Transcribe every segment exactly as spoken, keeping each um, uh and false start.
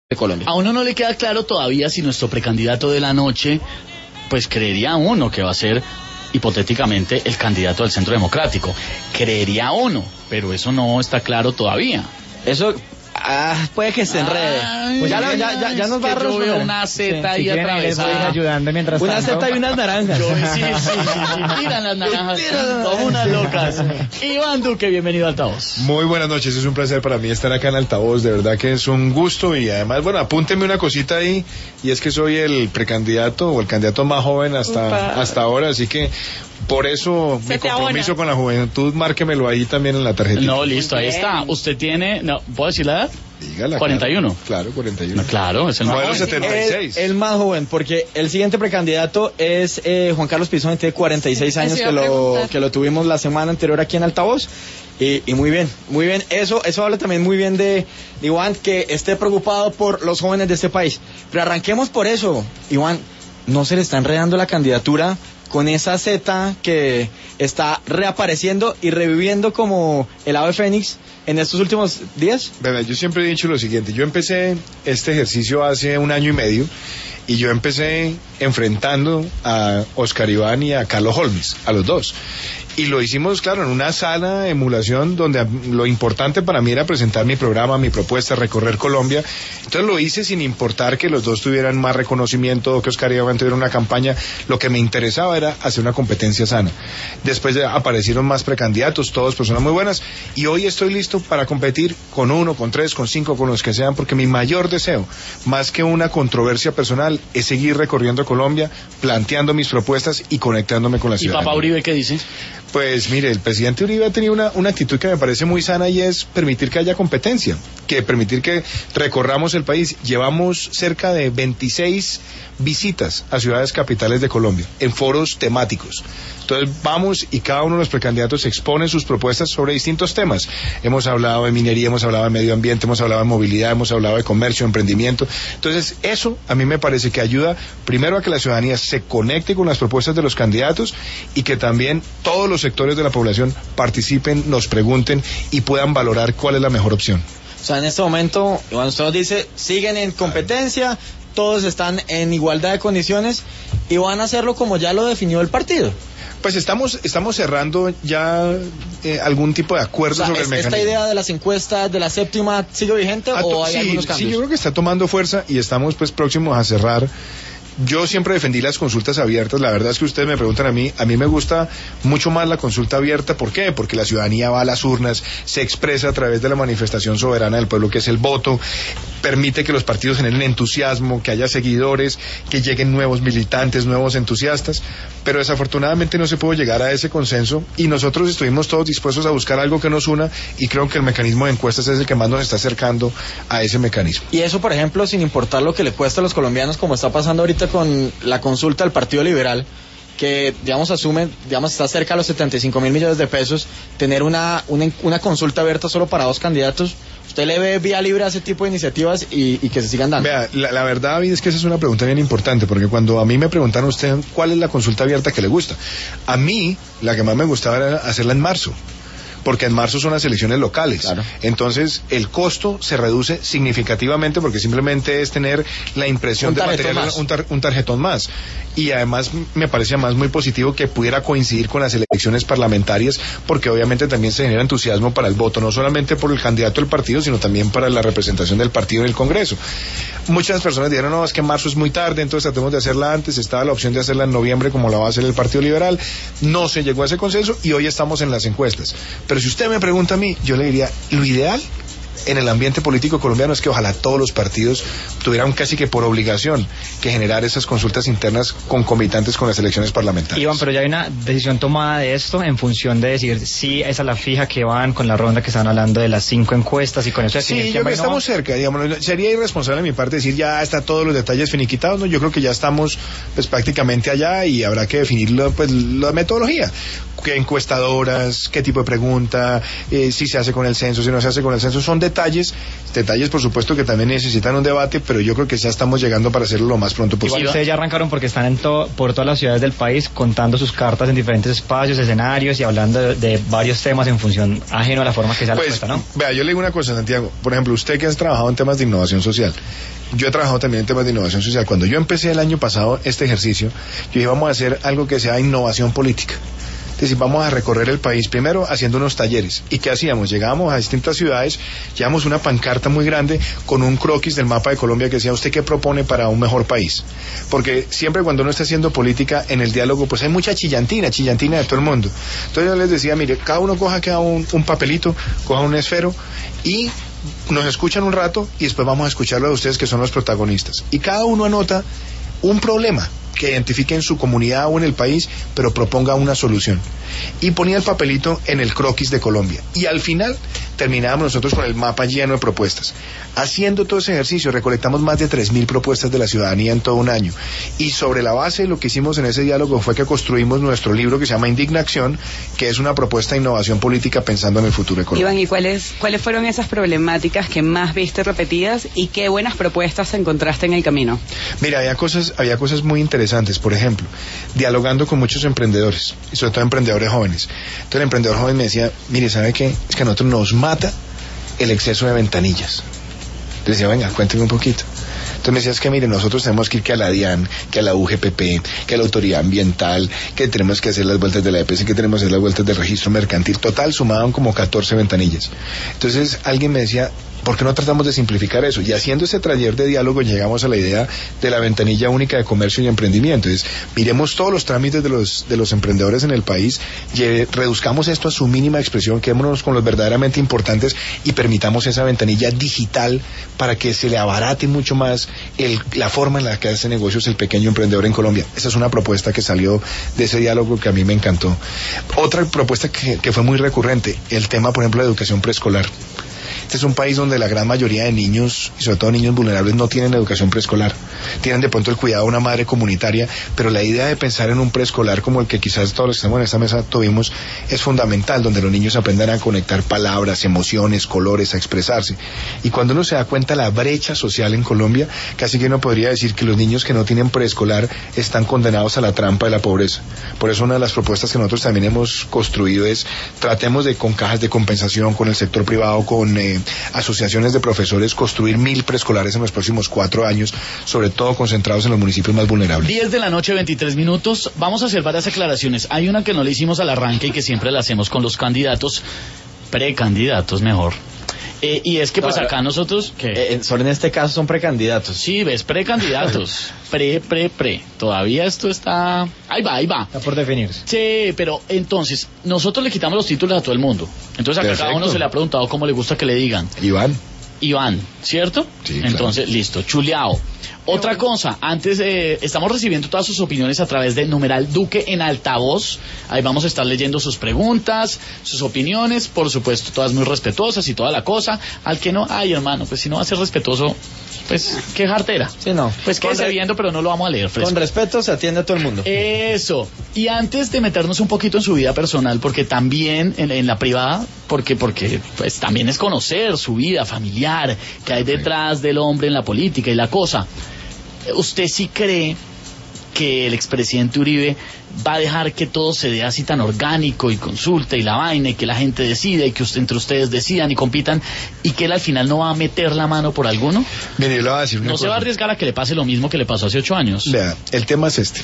de Colombia. A uno no le queda claro todavía si nuestro precandidato de la noche, pues creería uno que va a ser hipotéticamente el candidato del Centro Democrático. Creería uno, pero eso no está claro todavía. Eso ah, puede que se enrede. Pues ya, ya, ya, ya nos va a yo veo resolver. una seta Sí, ahí si atravesada. ayudando mientras Una tanto. seta y unas naranjas. Yo, sí, sí, sí, sí, tiran las naranjas como unas locas. Iván Duque, bienvenido a Altavoz. Muy buenas noches, es un placer para mí estar acá en Altavoz, de verdad que es un gusto y además, bueno, apúnteme una cosita ahí, y es que soy el precandidato o el candidato más joven hasta, Upa. hasta ahora, así que por eso Se mi te compromiso abona. con la juventud, márquemelo ahí también en la tarjeta. No, listo, ahí Bien. está. Usted tiene, no, ¿puedo decir la edad? Dígala. cuarenta y uno. Claro, claro, cuarenta y uno. No, claro, es el más Modelo joven. setenta y seis. El, el más joven, porque el siguiente precandidato es eh, Juan Carlos Pizón, tiene cuarenta y seis años, Eso iba que a lo, preguntar. que lo tuvimos la semana anterior aquí en Altavoz. Y, y muy bien, muy bien. Eso, eso habla también muy bien de, de Iván, que esté preocupado por los jóvenes de este país. Pero arranquemos por eso, Iván. ¿No se le está enredando la candidatura con esa Z que está reapareciendo y reviviendo como el ave fénix en estos últimos días? Verdad, yo siempre he dicho lo siguiente, yo empecé este ejercicio hace un año y medio y yo empecé enfrentando a Oscar Iván y a Carlos Holmes, a los dos. Y lo hicimos, claro, en una sala de emulación donde lo importante para mí era presentar mi programa, mi propuesta, recorrer Colombia. Entonces lo hice sin importar que los dos tuvieran más reconocimiento o que Oscar Iván tuviera una campaña. Lo que me interesaba era hacer una competencia sana. Después ya aparecieron más precandidatos, todos personas muy buenas. Y hoy estoy listo para competir con uno, con tres, con cinco, con los que sean, porque mi mayor deseo, más que una controversia personal, es seguir recorriendo Colombia, planteando mis propuestas y conectándome con la ¿Y ciudadanía. papá Uribe qué dice? Pues mire, el presidente Uribe ha tenido una, una actitud que me parece muy sana y es permitir que haya competencia, que permitir que recorramos el país. Llevamos cerca de veintiséis visitas a ciudades capitales de Colombia, en foros temáticos. Entonces vamos y cada uno de los precandidatos expone sus propuestas sobre distintos temas. Hemos hablado de minería, hemos hablado de medio ambiente, hemos hablado de movilidad, hemos hablado de comercio, emprendimiento. Entonces eso a mí me parece que ayuda primero a que la ciudadanía se conecte con las propuestas de los candidatos y que también todos los sectores de la población participen, nos pregunten y puedan valorar cuál es la mejor opción. O sea, en este momento, Iván, usted nos dice, siguen en competencia, todos están en igualdad de condiciones y van a hacerlo como ya lo definió el partido. Pues estamos estamos cerrando ya eh, algún tipo de acuerdo O sea, sobre ¿es- el mecanismo. ¿esta idea de las encuestas de la séptima sigue vigente Ah, o to- hay sí, algunos sí, cambios? yo creo que está tomando fuerza y estamos pues próximos a cerrar. Yo siempre defendí las consultas abiertas. La verdad es que ustedes me preguntan a mí, a mí me gusta mucho más la consulta abierta. ¿Por qué? Porque la ciudadanía va a las urnas, se expresa a través de la manifestación soberana del pueblo, que es el voto, permite que los partidos generen entusiasmo, que haya seguidores, que lleguen nuevos militantes, nuevos entusiastas, pero desafortunadamente no se pudo llegar a ese consenso y nosotros estuvimos todos dispuestos a buscar algo que nos una y creo que el mecanismo de encuestas es el que más nos está acercando a ese mecanismo. Y eso, por ejemplo, sin importar lo que le cuesta a los colombianos, como está pasando ahorita con la consulta del Partido Liberal, que, digamos, asume, digamos, está cerca de los setenta y cinco mil millones de pesos, tener una, una, una consulta abierta solo para dos candidatos. ¿Usted le ve vía libre a ese tipo de iniciativas y, y que se sigan dando? Vea, la, la verdad, David, es que esa es una pregunta bien importante, porque cuando a mí me preguntaron usted cuál es la consulta abierta que le gusta, a mí la que más me gustaba era hacerla en marzo, porque en marzo son las elecciones locales. Claro. Entonces el costo se reduce significativamente porque simplemente es tener la impresión Un de tarjetón material, más. un, tar- un tarjetón más. Y además me parece más muy positivo que pudiera coincidir con las elecciones parlamentarias, porque obviamente también se genera entusiasmo para el voto, no solamente por el candidato del partido, sino también para la representación del partido en el Congreso. Muchas personas dijeron, no, es que marzo es muy tarde, entonces tratemos de hacerla antes. Estaba la opción de hacerla en noviembre, como la va a hacer el Partido Liberal. No se llegó a ese consenso y hoy estamos en las encuestas. Pero si usted me pregunta a mí, yo le diría, lo ideal en el ambiente político colombiano es que ojalá todos los partidos tuvieran casi que por obligación que generar esas consultas internas concomitantes con las elecciones parlamentarias. Iván, pero ya hay una decisión tomada de esto en función de decir si esa es la fija que van con la ronda que están hablando de las cinco encuestas y con eso definir Sí, quién yo va creo y que no va. estamos cerca, digamos, sería irresponsable de mi parte decir ya está todos los detalles finiquitados, ¿no? Yo creo que ya estamos pues prácticamente allá y habrá que definir lo, pues, la metodología, qué encuestadoras, qué tipo de pregunta, eh, si se hace con el censo, si no se hace con el censo, son detalles detalles, detalles por supuesto que también necesitan un debate, pero yo creo que ya estamos llegando para hacerlo lo más pronto posible. Igual ustedes ya arrancaron porque están en to, por todas las ciudades del país contando sus cartas en diferentes espacios, escenarios y hablando de, de varios temas en función ajeno a la forma que sea la pues, propuesta, ¿no? Vea, yo le digo una cosa, Santiago. Por ejemplo, usted que has trabajado en temas de innovación social, yo he trabajado también en temas de innovación social. Cuando yo empecé el año pasado este ejercicio, yo dije, vamos a hacer algo que sea innovación política. Es decir, vamos a recorrer el país primero haciendo unos talleres. ¿Y qué hacíamos? Llegábamos a distintas ciudades, llevamos una pancarta muy grande con un croquis del mapa de Colombia que decía, ¿usted qué propone para un mejor país? Porque siempre cuando uno está haciendo política en el diálogo, pues hay mucha chillantina, chillantina de todo el mundo. Entonces yo les decía, mire, cada uno coja cada un, un papelito, coja un esfero y nos escuchan un rato y después vamos a escucharlo de ustedes que son los protagonistas. Y cada uno anota un problema que identifique en su comunidad o en el país, pero proponga una solución. Y ponía el papelito en el croquis de Colombia. Y al final terminábamos nosotros con el mapa lleno de propuestas. Haciendo todo ese ejercicio, recolectamos más de tres mil propuestas de la ciudadanía en todo un año. Y sobre la base de lo que hicimos en ese diálogo fue que construimos nuestro libro que se llama Indignación, que es una propuesta de innovación política pensando en el futuro de Colombia. Iván, ¿y cuáles, cuáles fueron esas problemáticas que más viste repetidas y qué buenas propuestas encontraste en el camino? Mira, había cosas, había cosas muy interesantes. Por ejemplo, dialogando con muchos emprendedores, y sobre todo emprendedores jóvenes. Entonces el emprendedor joven me decía, mire, ¿sabe qué? Es que a nosotros nos mata el exceso de ventanillas. Le decía, venga, cuénteme un poquito. Entonces me decía, es que mire, nosotros tenemos que ir que a la DIAN, que a la U G P P, que a la Autoridad Ambiental, que tenemos que hacer las vueltas de la E P S, que tenemos que hacer las vueltas del registro mercantil. Total, sumaban como catorce ventanillas. Entonces alguien me decía, ¿por qué no tratamos de simplificar eso? Y haciendo ese taller de diálogo llegamos a la idea de la ventanilla única de comercio y emprendimiento. Entonces, miremos todos los trámites de los, de los emprendedores en el país, lleve, reduzcamos esto a su mínima expresión, quedémonos con los verdaderamente importantes y permitamos esa ventanilla digital para que se le abarate mucho más el, la forma en la que hace negocios el pequeño emprendedor en Colombia. Esa es una propuesta que salió de ese diálogo que a mí me encantó. Otra propuesta que, que fue muy recurrente, el tema, por ejemplo, de educación preescolar. Este es un país donde la gran mayoría de niños, y sobre todo niños vulnerables, no tienen educación preescolar. Tienen de pronto el cuidado de una madre comunitaria, pero la idea de pensar en un preescolar como el que quizás todos los que estamos en esta mesa tuvimos es fundamental, donde los niños aprendan a conectar palabras, emociones, colores, a expresarse. Y cuando uno se da cuenta la brecha social en Colombia, casi que uno podría decir que los niños que no tienen preescolar están condenados a la trampa de la pobreza. Por eso una de las propuestas que nosotros también hemos construido es, tratemos de, con cajas de compensación, con el sector privado, con eh, asociaciones de profesores, construir mil preescolares en los próximos cuatro años, sobre todo concentrados en los municipios más vulnerables. diez de la noche, veintitrés minutos. Vamos a hacer varias aclaraciones. Hay una que no le hicimos al arranque y que siempre la hacemos con los candidatos, precandidatos mejor. Eh, y es que pues no, acá nosotros... ¿qué? Eh, solo en este caso son precandidatos. Sí, ves, precandidatos. pre, pre, pre. Todavía esto está... Ahí va, ahí va. Está por definirse. Sí, pero entonces, nosotros le quitamos los títulos a todo el mundo. Entonces acá Perfecto. cada uno se le ha preguntado cómo le gusta que le digan. Iván. Iván, ¿cierto? Sí, claro. Entonces, listo, chuleado. Otra cosa, antes eh, estamos recibiendo todas sus opiniones a través de numeral Duque en altavoz. Ahí vamos a estar leyendo sus preguntas, sus opiniones, por supuesto, todas muy respetuosas y toda la cosa. Al que no, ay hermano, pues si no va a ser respetuoso, pues qué jartera. Sí, no. Pues quédese re... viendo, pero no lo vamos a leer fresco. Con respeto se atiende a todo el mundo. Eso. Y antes de meternos un poquito en su vida personal, porque también en, en la privada, porque porque pues también es conocer su vida familiar, que hay detrás del hombre en la política y la cosa. ¿Usted sí cree que el expresidente Uribe va a dejar que todo se dé así tan orgánico y consulta y la vaina y que la gente decida y que usted, entre ustedes decidan y compitan y que él al final no va a meter la mano por alguno? Mire, yo le voy a decir una No cosa. se va a arriesgar a que le pase lo mismo que le pasó hace ocho años. Vea, el tema es este.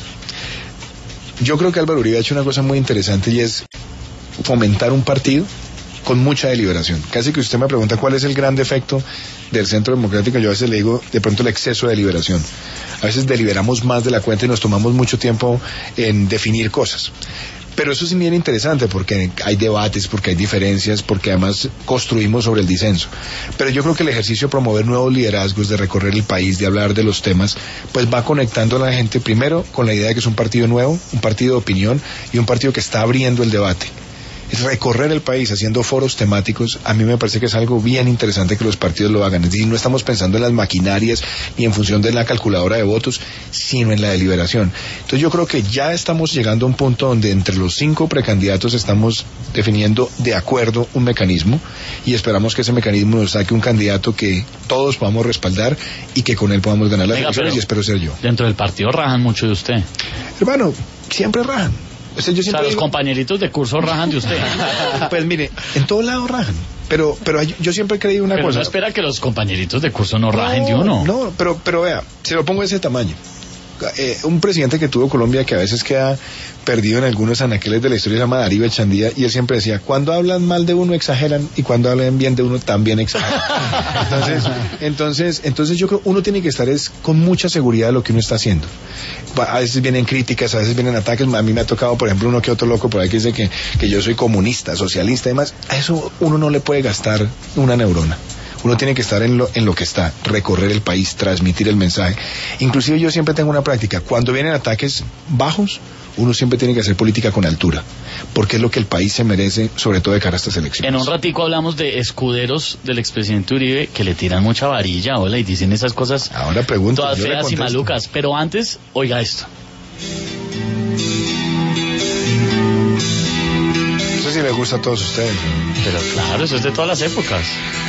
Yo creo que Álvaro Uribe ha hecho una cosa muy interesante y es fomentar un partido con mucha deliberación. Casi que usted me pregunta cuál es el gran defecto del Centro Democrático, yo a veces le digo de pronto el exceso de deliberación. A veces deliberamos más de la cuenta y nos tomamos mucho tiempo en definir cosas. Pero eso es bien interesante porque hay debates, porque hay diferencias, porque además construimos sobre el disenso. Pero yo creo que el ejercicio de promover nuevos liderazgos, de recorrer el país, de hablar de los temas, pues va conectando a la gente primero con la idea de que es un partido nuevo, un partido de opinión y un partido que está abriendo el debate. recorrer el país haciendo foros temáticos, a mí me parece que es algo bien interesante que los partidos lo hagan. Es decir, no estamos pensando en las maquinarias ni en función de la calculadora de votos, sino en la deliberación. Entonces yo creo que ya estamos llegando a un punto donde entre los cinco precandidatos estamos definiendo de acuerdo un mecanismo y esperamos que ese mecanismo nos saque un candidato que todos podamos respaldar y que con él podamos ganar las Venga, elecciones, y espero ser yo. Dentro del partido rajan mucho de usted. Hermano, siempre rajan. O sea, yo O sea, siempre los digo, compañeritos de curso rajan de usted. pues mire, en todos lados rajan. Pero, pero hay- yo siempre he creído una Pero cosa. no espera que los compañeritos de curso no rajen de uno. No, pero, pero vea, se lo pongo de ese tamaño. Eh, un presidente que tuvo Colombia que a veces queda perdido en algunos anaqueles de la historia se llama Darío Echandía, y él siempre decía, cuando hablan mal de uno exageran y cuando hablan bien de uno también exageran. Entonces, entonces, entonces yo creo que uno tiene que estar es con mucha seguridad de lo que uno está haciendo. A veces vienen críticas, a veces vienen ataques. A mí me ha tocado, por ejemplo, uno que otro loco por ahí que dice que, que yo soy comunista, socialista y demás. A eso uno no le puede gastar una neurona. Uno tiene que estar en lo, en lo que está, recorrer el país, transmitir el mensaje. Inclusive yo siempre tengo una práctica, cuando vienen ataques bajos, uno siempre tiene que hacer política con altura, porque es lo que el país se merece, sobre todo de cara a estas elecciones. En un ratico hablamos de escuderos del expresidente Uribe que le tiran mucha varilla, hola, y dicen esas cosas Ahora pregunto, todas yo le feas y contesto. malucas. Pero antes, oiga esto. No sé si le gusta a todos ustedes. Pero claro, eso es de todas las épocas.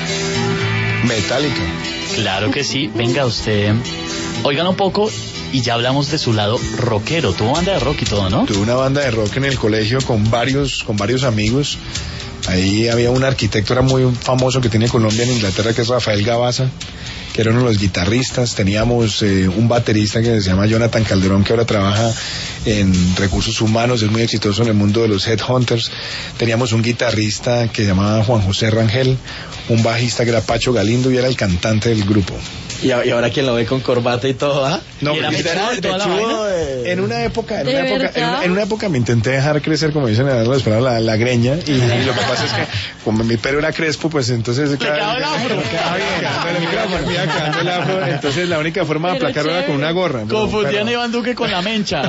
Metallica. Claro que sí. Venga usted, oigan un poco y ya hablamos de su lado rockero. Tuvo banda de rock y todo, ¿no? Tuve una banda de rock en el colegio con varios, con varios amigos. Ahí había un arquitecto, era muy famoso, que tiene Colombia en Inglaterra, que es Rafael Gabaza, que era uno de los guitarristas. Teníamos eh, un baterista que se llama Jonathan Calderón, que ahora trabaja en recursos humanos, es muy exitoso en el mundo de los headhunters. Teníamos un guitarrista que se llamaba Juan José Rangel, un bajista que era Pacho Galindo y era el cantante del grupo. Y, a- y ahora quien lo ve con corbata y todo, ¿ah? No, ¿Y era porque mechudo y toda la Pechudo, vaina? eh. en una época, en ¿De una época, en verdad? una, en una época me intenté dejar crecer, como dicen en la esperaba la, la greña, y, y lo que pasa es que como mi pelo era crespo, pues entonces quedaba el afro. me quedaba bien, quedaba el micrófono, me iba quedando el afro, entonces la única forma de Pero aplacarlo era con chévere. una gorra. pero- Confundían a pero- Iván Duque con la mencha.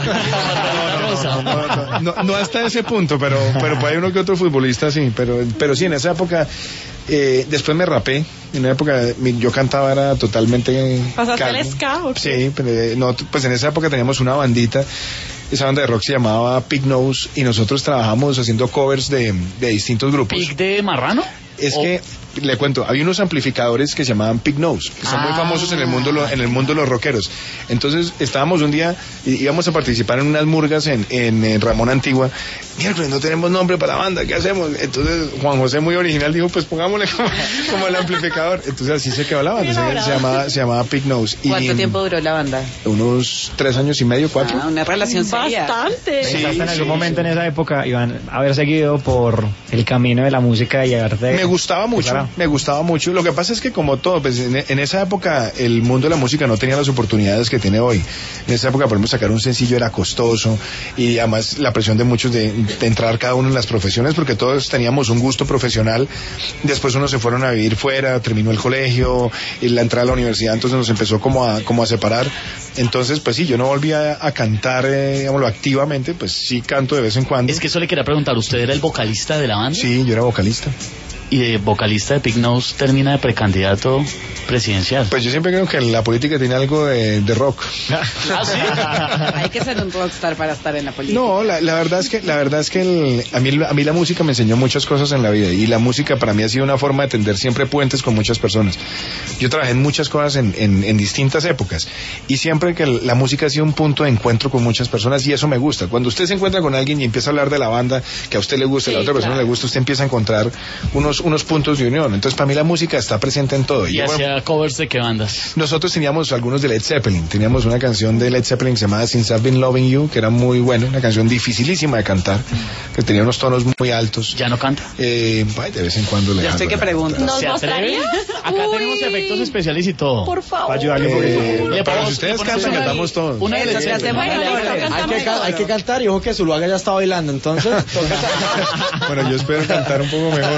no, no, no, no hasta ese punto, pero pero hay uno que otro futbolista sí, pero pero sí, en esa época, eh, después me rapé. En una época mi- yo cantaba, era totalmente ¿Pasaste al calvo. ska o qué? Sí, pero eh, no, pues en esa época teníamos una bandita, esa banda de rock se llamaba Pig Nose, y nosotros trabajamos haciendo covers de, de distintos grupos. ¿Pic de marrano? Es O- que, le cuento, había unos amplificadores que se llamaban Pig Nose, que son muy Ah. famosos en el mundo lo- en el mundo de los rockeros. Entonces estábamos un día, y- íbamos a participar en unas murgas en, en, eh, Ramón Antigua. Miércoles, no tenemos nombre para la banda, ¿qué hacemos? Entonces Juan José, muy original, dijo, pues pongámosle como, como el amplificador. Entonces así se quedó la banda, se, Mira, se llamaba, se llamaba Pig Nose. Y ¿Cuánto tiempo duró la banda? Unos tres años y medio, cuatro. Ah, una relación seria. Bastante. Sí, Pensaste en algún sí, momento sí. en esa época, Iván, haber seguido por el camino de la música y haberte... Me gustaba mucho, Claro. me gustaba mucho. Lo que pasa es que como todo, pues en, en esa época el mundo de la música no tenía las oportunidades que tiene hoy. En esa época, por ejemplo, sacar un sencillo era costoso, y además la presión de muchos de, de entrar cada uno en las profesiones, porque todos teníamos un gusto profesional. Después unos se fueron a vivir fuera, terminó el colegio, y la entrada a la universidad, entonces nos empezó como a, como a separar. Entonces, pues sí, yo no volví a, a cantar, eh, digámoslo, activamente, pues sí canto de vez en cuando. Es que eso le quería preguntar, ¿usted era el vocalista de la banda? Sí, yo era vocalista. Y de vocalista de Pig Nose termina de precandidato presidencial. Pues yo siempre creo que la política tiene algo de, de rock. ¿Ah, sí? Hay que ser un rockstar para estar en la política. No, la, la verdad es que la verdad es que el- a mí a mí la música me enseñó muchas cosas en la vida, y la música para mí ha sido una forma de tender siempre puentes con muchas personas. Yo trabajé en muchas cosas en, en, en distintas épocas, y siempre que la música ha sido un punto de encuentro con muchas personas, y eso me gusta. Cuando usted se encuentra con alguien y empieza a hablar de la banda que a usted le gusta y a la Sí, otra persona claro. le gusta, usted empieza a encontrar unos unos puntos de unión. Entonces para mí la música está presente en todo. ¿Y yo, bueno, hacía covers de qué bandas? nosotros teníamos algunos de Led Zeppelin, teníamos una canción de Led Zeppelin que se llamaba Since I've Been Loving You, que era muy buena, una canción dificilísima de cantar, que tenía unos tonos muy altos. ¿Ya no canta? Eh, ay, de vez en cuando le Yo estoy que pregunto. ¿Nos ¿Se atreve? mostraría? Acá Uy, tenemos efectos especiales y todo. Por favor. Para ayudarle un poquito. Eh, Le pero ponemos- si ustedes le ponemos cantan, una- cantamos todos. Una de Eso Led se hace Zeppelin. muy Bueno, listo. listo, Hay que, ca- hay que cantar, y ojo que Zuluaga ya está bailando, entonces toca cantar. Bueno, yo espero cantar un poco mejor, pero...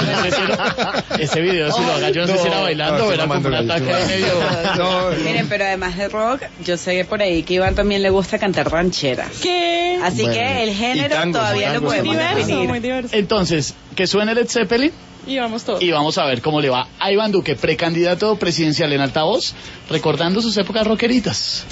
no sé si lo- ese video si lo haga yo no, sé si era bailando o era como un ataque de medio. No, Miren, pero además de rock, yo sé por ahí que Iván también le gusta cantar rancheras. ¿Qué? Así Bueno, que el y género tangos, todavía lo tangos, podemos Diverso, definir. muy diverso. Entonces, que suene Led Zeppelin Y vamos todos. y vamos a ver cómo le va a Iván Duque, precandidato presidencial en Altavoz, recordando sus épocas rockeritas.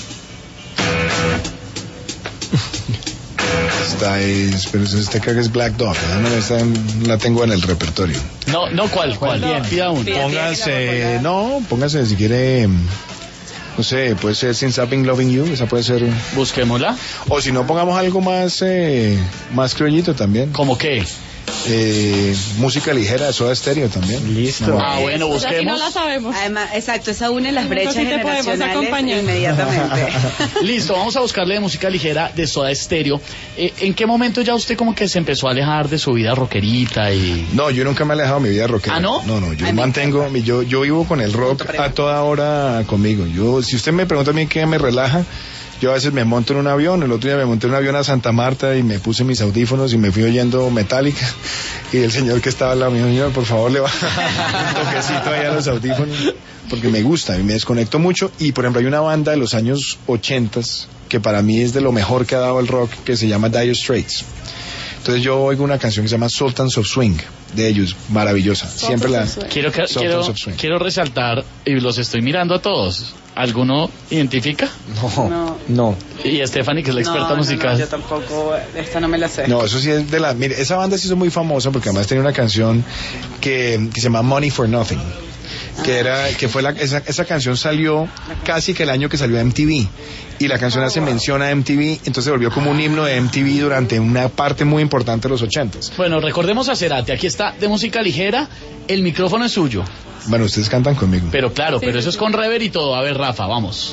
esta es, pero este creo que es Black Dog, ¿no? No, esta la tengo en el repertorio. No, no, ¿cuál? ¿Cuál? No. Pida uno. Pida. Póngase, no, póngase si quiere, no sé, puede ser Since I've Been Loving You, esa puede ser, Busquémosla. o si no, pongamos algo más, eh, más criollito también. ¿Cómo qué? Eh, música ligera, Soda Stereo también. Listo. No, Ah, bueno, O sea, si no busquemos. la sabemos. Además, exacto, esa une las Nosotros brechas sí te podemos generacionales acompañar. inmediatamente. Listo, vamos a buscarle de música ligera de Soda Stereo. Eh, ¿En qué momento ya usted como que se empezó a alejar de su vida rockerita y...? No, yo nunca me he alejado de mi vida rockera. ¿Ah, no? No, no, yo Ay, me mantengo, mi- yo, yo vivo con el rock a toda hora conmigo. Yo, si usted me pregunta a mí qué me relaja, yo a veces me monto en un avión, el otro día me monté en un avión a Santa Marta y me puse mis audífonos y me fui oyendo Metallica, y el señor que estaba al lado mío, señor, por favor, le va un toquecito ahí a los audífonos, porque me gusta, y me desconecto mucho. Y por ejemplo hay una banda de los años ochentas que para mí es de lo mejor que ha dado el rock, que se llama Dire Straits. Entonces yo oigo una canción que se llama Sultans of Swing, de ellos, maravillosa. Siempre la... of Swing. Quiero, que, Sultans quiero, of Swing. quiero resaltar, y los estoy mirando a todos, ¿alguno identifica? No, No. no. Y Stephanie, que es la experta No, no, musical. no, yo tampoco, esta no me la sé. No, eso sí es de la... Mire, esa banda se hizo muy famosa porque además tenía una canción que, que se llama Money for Nothing. Que era, que fue la, esa, esa canción salió casi que el año que salió M T V. Y la canción hace mención a M T V, entonces se volvió como un himno de M T V durante una parte muy importante de los ochentas. Bueno, recordemos a Cerati, aquí está, de música ligera, el micrófono es suyo. Bueno, ustedes cantan conmigo. Pero claro, Sí, pero sí, eso es sí. con rever y todo. A ver, Rafa, vamos.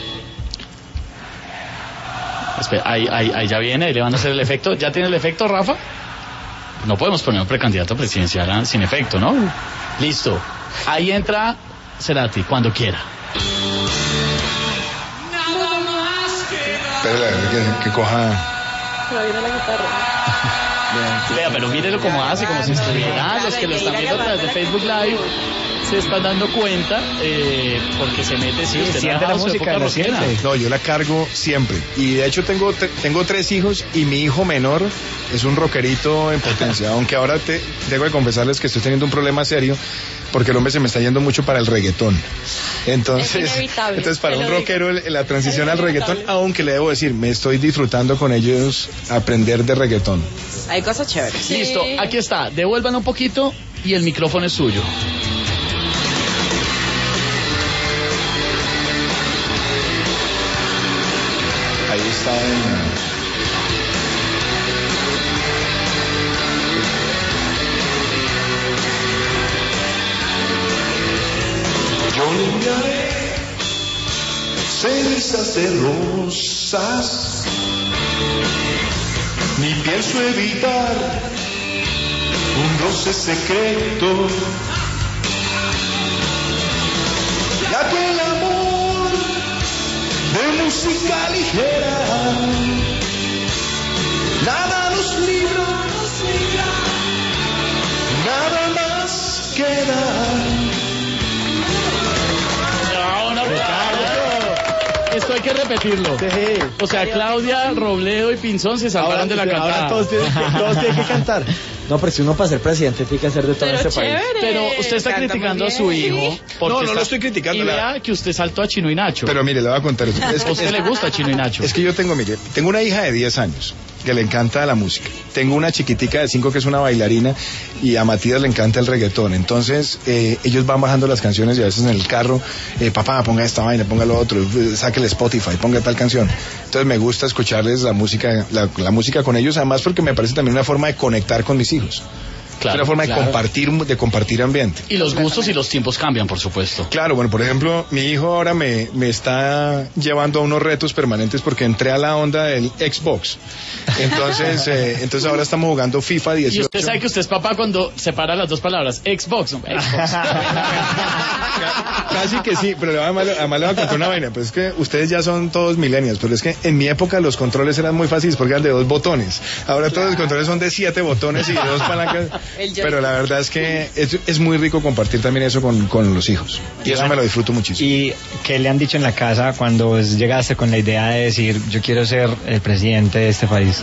Espera, ahí, ahí, ahí ya viene, ahí le van a hacer el efecto. ¿Ya tiene el efecto, Rafa? No podemos poner un precandidato presidencial ah, sin efecto, ¿no? Listo. Ahí entra Cerati, cuando quiera. Espérale, que, que coja... Pero viene la guitarra. Vea, pero mírelo como hace, como si estuviera. Los que lo están viendo a través de Facebook Live se están dando cuenta, eh, porque se mete, sí, usted no ha siente la dejado su música, época la rockera. siente. No, yo la cargo siempre. Y de hecho tengo te- tengo tres hijos y mi hijo menor es un rockerito en potencia. Aunque ahora te, tengo que confesarles que estoy teniendo un problema serio porque el hombre se me está yendo mucho para el reggaetón. Entonces, Es inevitable, entonces para te un lo digo. rockero el- la transición Es al reggaetón, inevitable. aunque le debo decir, me estoy disfrutando con ellos aprender de reggaetón. Hay cosas chéveres. Sí. Listo, aquí está. Devuelvan un poquito y el micrófono es suyo. Ahí está. en- Yo le enviaré cenizas de rosas, ni pienso evitar un roce secreto. Ya que el amor de música ligera nada nos libra, nada más queda. No, no, claro. Esto hay que repetirlo. O sea, Claudia, Robledo y Pinzón se salvaron de la ahora cantada. todos tienen, que, todos tienen que cantar. No, pero si uno para ser presidente tiene que hacer de todo en Pero este país. chévere. Pero usted está Canta muy criticando a bien. su hijo. porque No, no lo está- estoy criticando, Y la- vea que usted saltó a Chino y Nacho. Pero mire, le voy a contar esto. Es a que- usted le gusta Chino y Nacho. Es que yo tengo, mire, tengo una hija de diez años que le encanta la música. Tengo una chiquitica de cinco que es una bailarina y a Matías le encanta el reggaetón. Entonces, eh, ellos van bajando las canciones y a veces en el carro, eh, papá, ponga esta vaina, ponga lo otro, eh, sáquele Spotify, ponga tal canción. Entonces me gusta escucharles la música, la, la música con ellos, además porque me parece también una forma de conectar con mis hijos. Claro, es una forma claro. de compartir, de compartir ambiente. Y los gustos y los tiempos cambian, por supuesto. Claro, bueno, por ejemplo, mi hijo ahora me, me está llevando a unos retos permanentes porque entré a la onda del Xbox. Entonces, eh, entonces ahora estamos jugando FIFA Y dieciocho. usted sabe que usted es papá cuando separa las dos palabras. Xbox, no, Xbox. Casi que sí, pero además, además le voy a contar una vaina. Pues es que ustedes ya son todos millennials, pero es que en mi época los controles eran muy fáciles porque eran de dos botones. Ahora todos los controles son de siete botones y de dos palancas. El yo- pero la verdad es que es, es muy rico compartir también eso con, con los hijos. Y eso me lo disfruto muchísimo. ¿Y qué le han dicho en la casa cuando llegaste con la idea de decir, yo quiero ser el presidente de este país?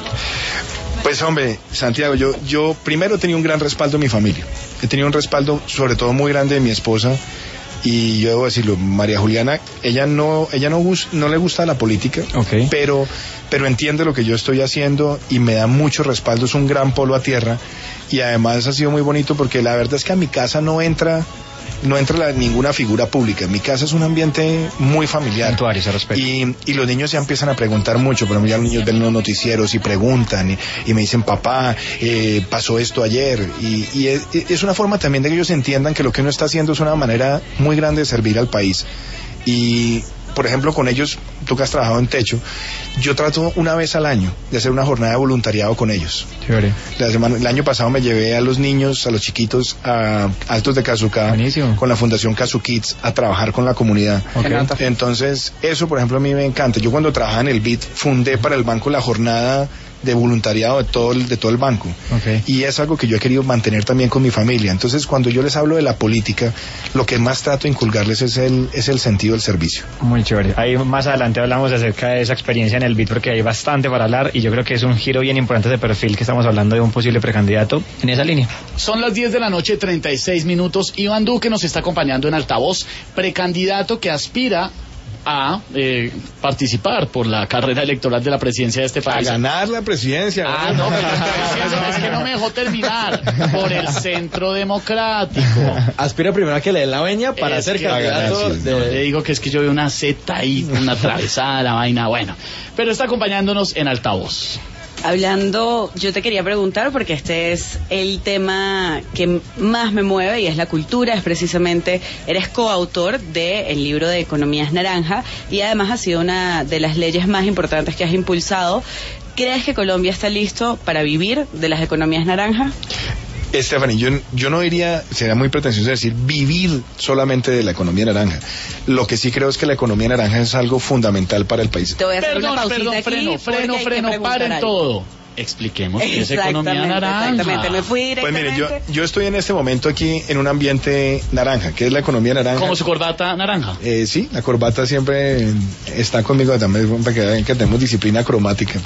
Pues hombre, Santiago, yo, yo primero tenía un gran respaldo de mi familia. He tenido un respaldo sobre todo muy grande de mi esposa. Y yo debo decirlo, María Juliana, ella no, ella no, gus- no le gusta la política, Okay. pero, pero entiende lo que yo estoy haciendo y me da mucho respaldo, es un gran polo a tierra y además ha sido muy bonito porque la verdad es que a mi casa no entra, no entra la- ninguna figura pública, mi casa es un ambiente muy familiar. Santuario, se respeta. Y, y los niños ya empiezan a preguntar mucho, por ejemplo, ya los niños ven los noticieros y preguntan y, y me dicen, papá, eh, pasó esto ayer. Y, y es, es una forma también de que ellos entiendan que lo que uno está haciendo es una manera muy grande de servir al país. Y, por ejemplo, con ellos, tú que has trabajado en techo, yo trato una vez al año de hacer una jornada de voluntariado con ellos. Chévere. La semana, el año pasado me llevé a los niños, a los chiquitos, a Altos de Cazucá, Buenísimo. con la Fundación Casu Kids, a trabajar con la comunidad. Ok. Entonces, eso, por ejemplo, a mí me encanta. Yo cuando trabajaba en el B I T, fundé para el banco la jornada de voluntariado de todo el, de todo el banco. Ok. Y es algo que yo he querido mantener también con mi familia. Entonces, cuando yo les hablo de la política, lo que más trato de inculcarles es el, es el sentido del servicio. Muy chévere. Ahí más adelante hablamos acerca de esa experiencia en el B I D porque hay bastante para hablar y yo creo que es un giro bien importante de perfil que estamos hablando de un posible precandidato en esa línea. Son las diez de la noche, treinta y seis minutos. Iván Duque nos está acompañando en altavoz, precandidato que aspira a eh, participar por la carrera electoral de la presidencia de este A país. ganar la presidencia. Ah, no, pero es que no me dejó terminar. Por el Centro Democrático. Aspira primero a que le den la veña para Es ser que- candidato sí. No, le de... digo que es que yo veo una Z ahí, una atravesada, la vaina, bueno. Pero está acompañándonos en altavoz. Hablando, yo te quería preguntar, porque este es el tema que más me mueve y es la cultura, es precisamente, eres coautor del libro de Economías Naranja y además ha sido una de las leyes más importantes que has impulsado. ¿Crees que Colombia está listo para vivir de las economías naranja? Stephanie, yo, yo no diría, sería muy pretencioso decir vivir solamente de la economía naranja. Lo que sí creo es que la economía naranja es algo fundamental para el país. Te voy a hacer Perdón, una pausita perdón, aquí freno, porque freno, hay que freno, preguntar paren algo. todo. Expliquemos qué es economía Exactamente, naranja. exactamente. Me fui Pues directamente. mire, yo, yo estoy en este momento aquí en un ambiente naranja. ¿Qué es la economía naranja? Como su corbata naranja. Eh, sí, la corbata siempre está conmigo también para que vean que tenemos disciplina cromática.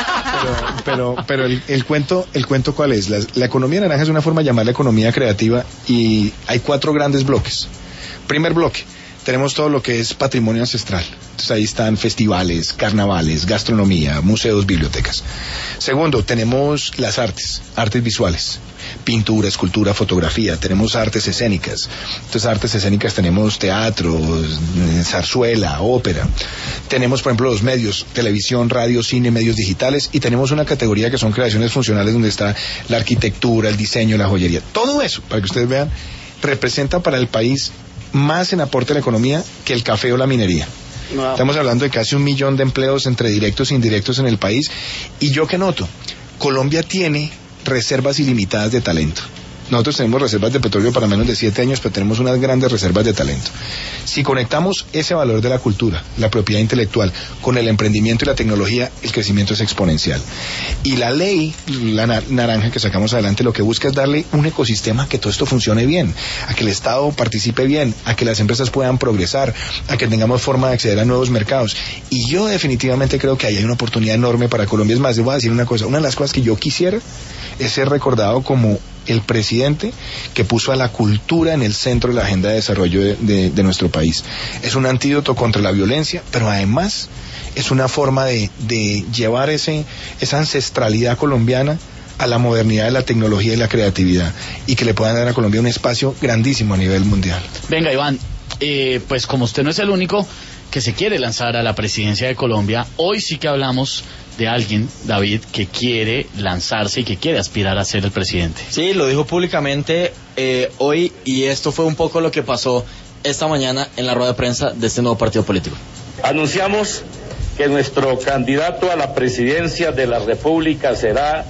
Pero, pero, pero el, el cuento, el cuento ¿cuál es? La, la economía naranja es una forma de llamar la economía creativa y hay cuatro grandes bloques. Primer bloque, tenemos todo lo que es patrimonio ancestral. Entonces ahí están festivales, carnavales, gastronomía, museos, bibliotecas. Segundo, tenemos las artes, artes visuales. Pintura, escultura, fotografía, tenemos artes escénicas. Entonces, artes escénicas tenemos teatro, zarzuela, ópera. Tenemos, por ejemplo, los medios, televisión, radio, cine, medios digitales, y tenemos una categoría que son creaciones funcionales donde está la arquitectura, el diseño, la joyería. Todo eso, para que ustedes vean, representa para el país más en aporte a la economía que el café o la minería. Wow. Estamos hablando de casi un millón de empleos entre directos e indirectos en el país. Y yo que noto, Colombia tiene reservas ilimitadas de talento. Nosotros tenemos reservas de petróleo para menos de siete años, pero tenemos unas grandes reservas de talento. Si conectamos ese valor de la cultura, la propiedad intelectual, con el emprendimiento y la tecnología, el crecimiento es exponencial. Y la ley, la na- naranja que sacamos adelante, lo que busca es darle un ecosistema a que todo esto funcione bien, a que el Estado participe bien, a que las empresas puedan progresar, a que tengamos forma de acceder a nuevos mercados. Y yo definitivamente creo que ahí hay una oportunidad enorme para Colombia. Es más, les voy a decir una cosa, una de las cosas que yo quisiera es ser recordado como el presidente que puso a la cultura en el centro de la agenda de desarrollo de, de, de nuestro país. Es un antídoto contra la violencia, pero además es una forma de, de llevar ese, esa ancestralidad colombiana a la modernidad de la tecnología y la creatividad, y que le puedan dar a Colombia un espacio grandísimo a nivel mundial. Venga, Iván, eh, pues como usted no es el único que se quiere lanzar a la presidencia de Colombia, hoy sí que hablamos de alguien, David, que quiere lanzarse y que quiere aspirar a ser el presidente. Sí, lo dijo públicamente eh, hoy, y esto fue un poco lo que pasó esta mañana en la rueda de prensa de este nuevo partido político. Anunciamos que nuestro candidato a la presidencia de la República será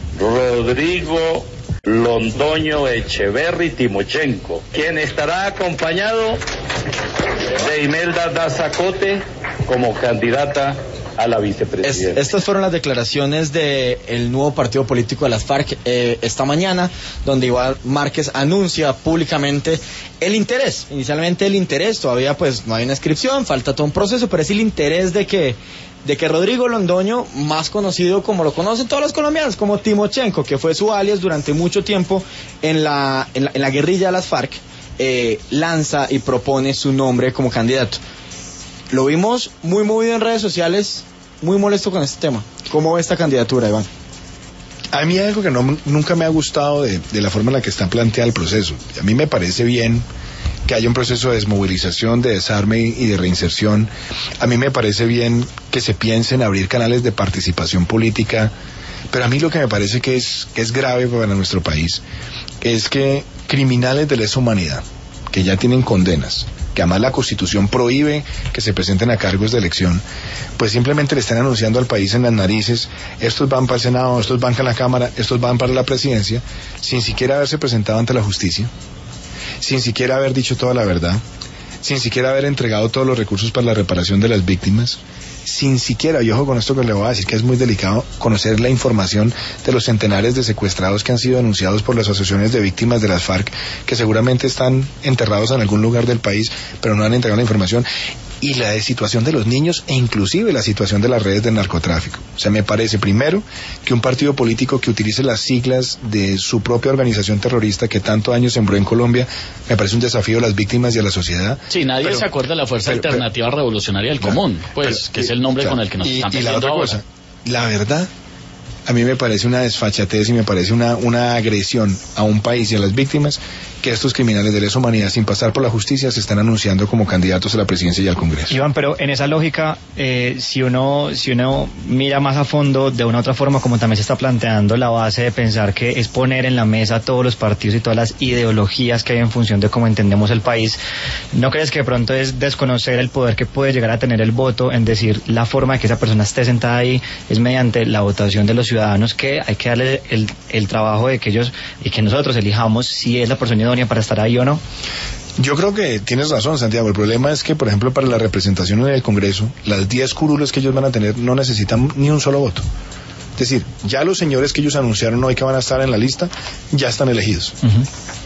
Rodrigo Londoño Echeverry Timochenko, quien estará acompañado de Imelda Daza Cote como candidata a la vicepresidencia. Es, estas fueron las declaraciones del nuevo partido político de las FARC eh, esta mañana, donde Iván Márquez anuncia públicamente el interés, inicialmente el interés, todavía pues no hay una inscripción, falta todo un proceso, pero es el interés de que de que Rodrigo Londoño, más conocido como lo conocen todos los colombianos, como Timochenko, que fue su alias durante mucho tiempo en la, en la, en la guerrilla de las FARC, eh, lanza y propone su nombre como candidato. Lo vimos muy movido en redes sociales, muy molesto con este tema. ¿Cómo ve esta candidatura, Iván? A mí hay algo que no, nunca me ha gustado de, de la forma en la que está planteado el proceso. A mí me parece bien que haya un proceso de desmovilización, de desarme y de reinserción. A mí me parece bien que se piense en abrir canales de participación política, pero a mí lo que me parece que es, que es grave para nuestro país es que criminales de lesa humanidad, que ya tienen condenas, que además la Constitución prohíbe que se presenten a cargos de elección, pues simplemente le están anunciando al país en las narices: estos van para el Senado, estos van para la Cámara, estos van para la presidencia, sin siquiera haberse presentado ante la justicia, sin siquiera haber dicho toda la verdad, sin siquiera haber entregado todos los recursos para la reparación de las víctimas, sin siquiera, y ojo con esto que le voy a decir, que es muy delicado, conocer la información de los centenares de secuestrados que han sido denunciados por las asociaciones de víctimas de las FARC, que seguramente están enterrados en algún lugar del país, pero no han entregado la información, y la situación de los niños e inclusive la situación de las redes de narcotráfico. O sea, me parece, primero, que un partido político que utilice las siglas de su propia organización terrorista que tanto daño sembró en Colombia, me parece un desafío a las víctimas y a la sociedad. Sí, nadie pero, se acuerda de la Fuerza pero, Alternativa pero, Revolucionaria del claro, Común, pues, pero, que es el nombre claro, con el que nos y, están y la vendiendo otra ahora. cosa, la verdad, a mí me parece una desfachatez y me parece una, una agresión a un país y a las víctimas que estos criminales de lesa humanidad, sin pasar por la justicia, se están anunciando como candidatos a la presidencia y al Congreso. Iván, pero en esa lógica, eh, si uno si uno mira más a fondo, de una u otra forma, como también se está planteando la base de pensar que es poner en la mesa todos los partidos y todas las ideologías que hay en función de cómo entendemos el país, ¿no crees que de pronto es desconocer el poder que puede llegar a tener el voto, en decir, la forma de que esa persona esté sentada ahí es mediante la votación de los ciudadanos, que hay que darle el, el trabajo de que ellos y que nosotros elijamos si es la persona idónea para estar ahí o no? Yo creo que tienes razón, Santiago. El problema es que, por ejemplo, para la representación en el Congreso, las diez curules que ellos van a tener no necesitan ni un solo voto. Es decir, ya los señores que ellos anunciaron hoy que van a estar en la lista, ya están elegidos. Uh-huh.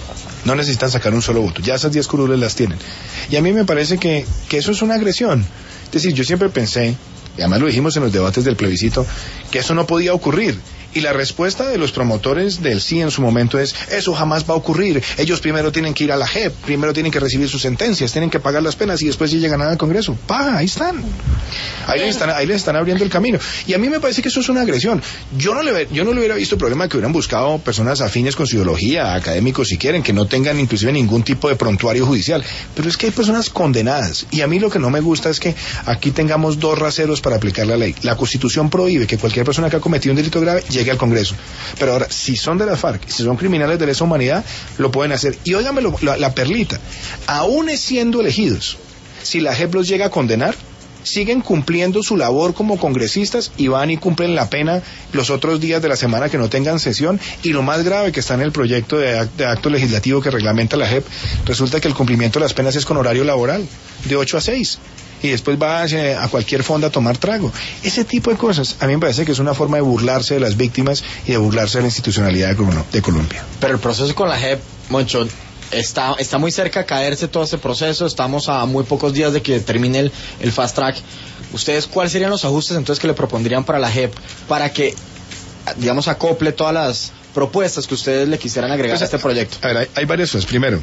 No necesitan sacar un solo voto. Ya esas diez curules las tienen. Y a mí me parece que, que eso es una agresión. Es decir, yo siempre pensé, y además lo dijimos en los debates del plebiscito, que eso no podía ocurrir. Y la respuesta de los promotores del sí en su momento es: eso jamás va a ocurrir. Ellos primero tienen que ir a la J E P, primero tienen que recibir sus sentencias, tienen que pagar las penas y después sí llegan al Congreso. ¡Pah! Ahí están. Ahí les están, ahí les están abriendo el camino. Y a mí me parece que eso es una agresión. Yo no le, yo no le hubiera visto problema que hubieran buscado personas afines con su ideología, académicos si quieren, que no tengan inclusive ningún tipo de prontuario judicial. Pero es que hay personas condenadas. Y a mí lo que no me gusta es que aquí tengamos dos raseros para aplicar la ley. La Constitución prohíbe que cualquier persona que ha cometido un delito grave llegue al Congreso. Pero ahora, si son de la FARC, si son criminales de lesa humanidad, lo pueden hacer. Y óigame lo, la, la perlita, aún siendo elegidos, si la J E P los llega a condenar, siguen cumpliendo su labor como congresistas y van y cumplen la pena los otros días de la semana que no tengan sesión. Y lo más grave que está en el proyecto de, act de acto legislativo que reglamenta la J E P, resulta que el cumplimiento de las penas es con horario laboral, de ocho a seis. Y después va a, a cualquier fondo a tomar trago. Ese tipo de cosas a mí me parece que es una forma de burlarse de las víctimas y de burlarse de la institucionalidad de, de Colombia. Pero el proceso con la J E P, Moncho, está, está muy cerca a caerse todo este proceso. Estamos a muy pocos días de que termine el, el fast track. ¿Ustedes cuáles serían los ajustes entonces que le propondrían para la J E P para que, digamos, acople todas las propuestas que ustedes le quisieran agregar pues, a este proyecto? A ver, hay, hay varias cosas. Primero,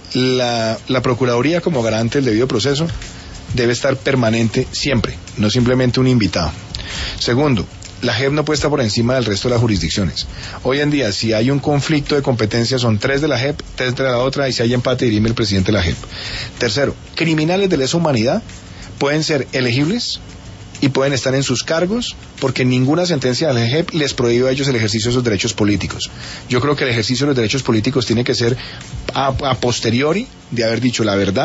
la, la Procuraduría como garante del debido proceso debe estar permanente siempre, no simplemente un invitado. Segundo, la J E P no puede estar por encima del resto de las jurisdicciones. Hoy en día, si hay un conflicto de competencia, son tres de la J E P, tres de la otra, y si hay empate, dirime el presidente de la J E P. Tercero, criminales de lesa humanidad pueden ser elegibles y pueden estar en sus cargos porque ninguna sentencia de la J E P les prohíbe a ellos el ejercicio de sus derechos políticos. Yo creo que el ejercicio de los derechos políticos tiene que ser a, a posteriori de haber dicho la verdad,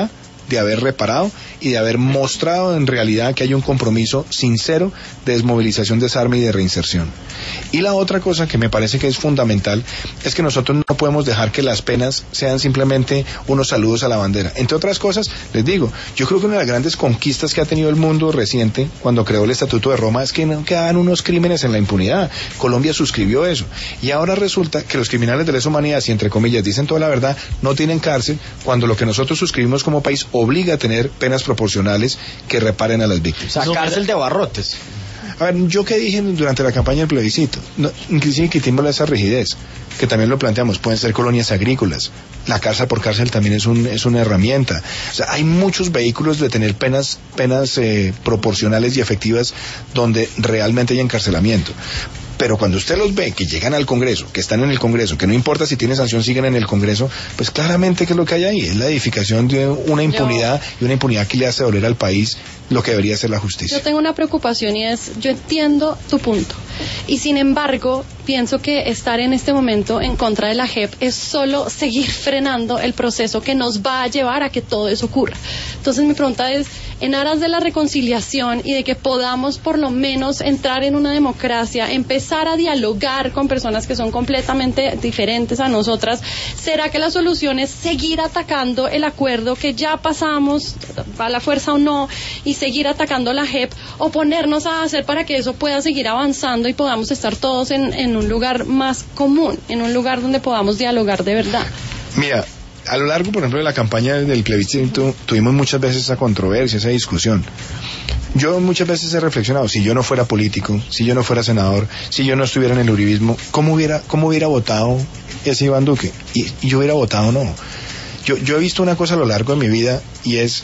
de haber reparado y de haber mostrado en realidad que hay un compromiso sincero de desmovilización, desarme y de reinserción. Y la otra cosa que me parece que es fundamental es que nosotros no podemos dejar que las penas sean simplemente unos saludos a la bandera. Entre otras cosas, les digo, yo creo que una de las grandes conquistas que ha tenido el mundo reciente cuando creó el Estatuto de Roma es que no quedaban unos crímenes en la impunidad. Colombia suscribió eso. Y ahora resulta que los criminales de lesa humanidad, si entre comillas dicen toda la verdad, no tienen cárcel, cuando lo que nosotros suscribimos como país obliga a tener penas proporcionales que reparen a las víctimas. O sea, cárcel de barrotes. A ver, yo que dije durante la campaña del plebiscito, no, inclusive quitémosle esa rigidez, que también lo planteamos, pueden ser colonias agrícolas, la cárcel por cárcel también es un es una herramienta. O sea, hay muchos vehículos de tener penas penas eh, proporcionales y efectivas donde realmente hay encarcelamiento. Pero cuando usted los ve, que llegan al Congreso, que están en el Congreso, que no importa si tiene sanción, siguen en el Congreso, pues claramente que es lo que hay ahí, es la edificación de una impunidad, yo... y una impunidad que le hace doler al país lo que debería ser la justicia. Yo tengo una preocupación y es, yo entiendo tu punto, y sin embargo, pienso que estar en este momento en contra de la J E P es solo seguir frenando el proceso que nos va a llevar a que todo eso ocurra. Entonces mi pregunta es, en aras de la reconciliación y de que podamos por lo menos entrar en una democracia, empezar a dialogar con personas que son completamente diferentes a nosotras, ¿será que la solución es seguir atacando el acuerdo que ya pasamos, a la fuerza o no, y seguir atacando la J E P, o ponernos a hacer para que eso pueda seguir avanzando y podamos estar todos en, en un lugar más común, en un lugar donde podamos dialogar de verdad? Mira, a lo largo, por ejemplo, de la campaña del plebiscito, tuvimos muchas veces esa controversia, esa discusión. Yo muchas veces he reflexionado, si yo no fuera político, si yo no fuera senador, si yo no estuviera en el uribismo, ¿cómo hubiera, cómo hubiera votado ese Iván Duque? Y, y yo hubiera votado no. Yo, yo he visto una cosa a lo largo de mi vida, y es,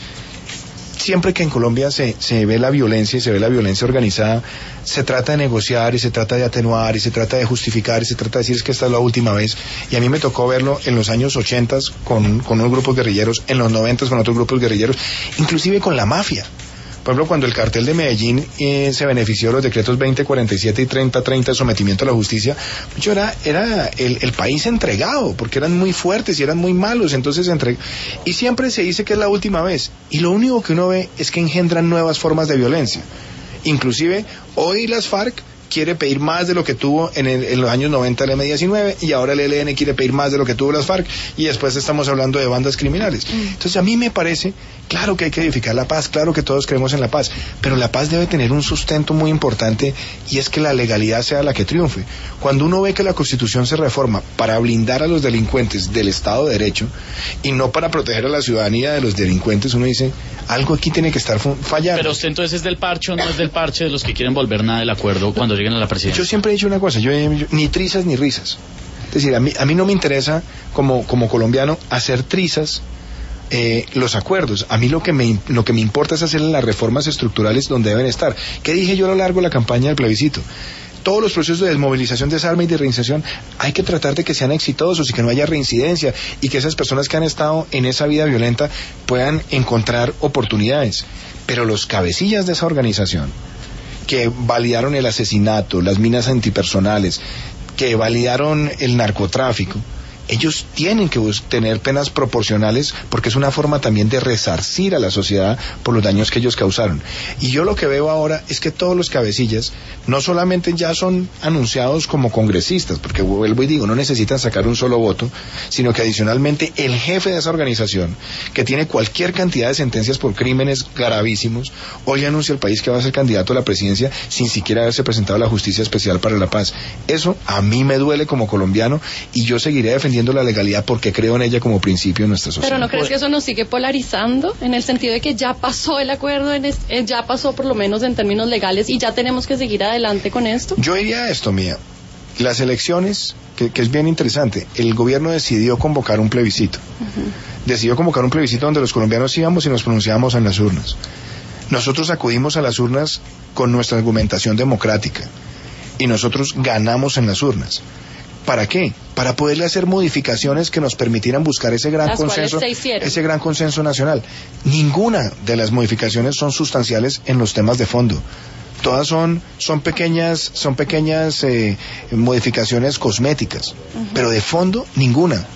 siempre que en Colombia se, se ve la violencia y se ve la violencia organizada, se trata de negociar y se trata de atenuar y se trata de justificar y se trata de decir es que esta es la última vez. Y a mí me tocó verlo en los años ochentas con, con unos grupos guerrilleros, en los noventas con otros grupos guerrilleros, inclusive con la mafia. Por ejemplo, cuando el cartel de Medellín eh, se benefició de los decretos veinte cuarenta y siete y treinta treinta de sometimiento a la justicia, yo era, era el, el país entregado, porque eran muy fuertes y eran muy malos, entonces entre... y siempre se dice que es la última vez, y lo único que uno ve es que engendran nuevas formas de violencia. Inclusive, hoy las FARC quiere pedir más de lo que tuvo en, el, en los años noventa el eme diecinueve, y ahora el E L N quiere pedir más de lo que tuvo las FARC, y después estamos hablando de bandas criminales. Entonces a mí me parece, claro que hay que edificar la paz, claro que todos creemos en la paz, pero la paz debe tener un sustento muy importante, y es que la legalidad sea la que triunfe. Cuando uno ve que la Constitución se reforma para blindar a los delincuentes del Estado de Derecho, y no para proteger a la ciudadanía de los delincuentes, uno dice, algo aquí tiene que estar fallando. Pero usted entonces es del parche o no es del parche de los que quieren volver nada del acuerdo cuando lleguen a la presidencia. Yo siempre he dicho una cosa, yo, yo ni trizas ni risas. Es decir, a mí, a mí no me interesa como, como colombiano hacer trizas eh, los acuerdos. A mí lo que, me, lo que me importa es hacer las reformas estructurales donde deben estar. ¿Qué dije yo a lo largo de la campaña del plebiscito? Todos los procesos de desmovilización, desarme y de reinserción hay que tratar de que sean exitosos y que no haya reincidencia, y que esas personas que han estado en esa vida violenta puedan encontrar oportunidades. Pero los cabecillas de esa organización, que validaron el asesinato, las minas antipersonales, que validaron el narcotráfico, ellos tienen que tener penas proporcionales, porque es una forma también de resarcir a la sociedad por los daños que ellos causaron. Y yo lo que veo ahora es que todos los cabecillas no solamente ya son anunciados como congresistas, porque vuelvo y digo, no necesitan sacar un solo voto, sino que adicionalmente el jefe de esa organización, que tiene cualquier cantidad de sentencias por crímenes gravísimos, hoy anuncia al país que va a ser candidato a la presidencia sin siquiera haberse presentado a la Justicia Especial para la Paz. Eso a mí me duele como colombiano, y yo seguiré defendiendo la legalidad porque creo en ella como principio en nuestra sociedad. ¿Pero no crees que eso nos sigue polarizando en el sentido de que ya pasó el acuerdo, en es, ya pasó por lo menos en términos legales, y ya tenemos que seguir adelante con esto? Yo diría esto, mía. Las elecciones, que, que es bien interesante, el gobierno decidió convocar un plebiscito. Uh-huh. Decidió convocar un plebiscito donde los colombianos íbamos y nos pronunciábamos en las urnas. Nosotros acudimos a las urnas con nuestra argumentación democrática, y nosotros ganamos en las urnas. ¿Para qué? Para poderle hacer modificaciones que nos permitieran buscar ese gran consenso, ese gran consenso nacional. Ninguna de las modificaciones son sustanciales en los temas de fondo. Todas son son pequeñas son pequeñas eh, modificaciones cosméticas, uh-huh. Pero de fondo ninguna.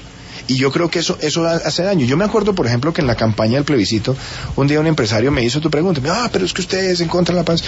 Y yo creo que eso eso hace daño. Yo me acuerdo, por ejemplo, que en la campaña del plebiscito, un día un empresario me hizo tu pregunta, me dijo, ah, pero es que ustedes en contra de la paz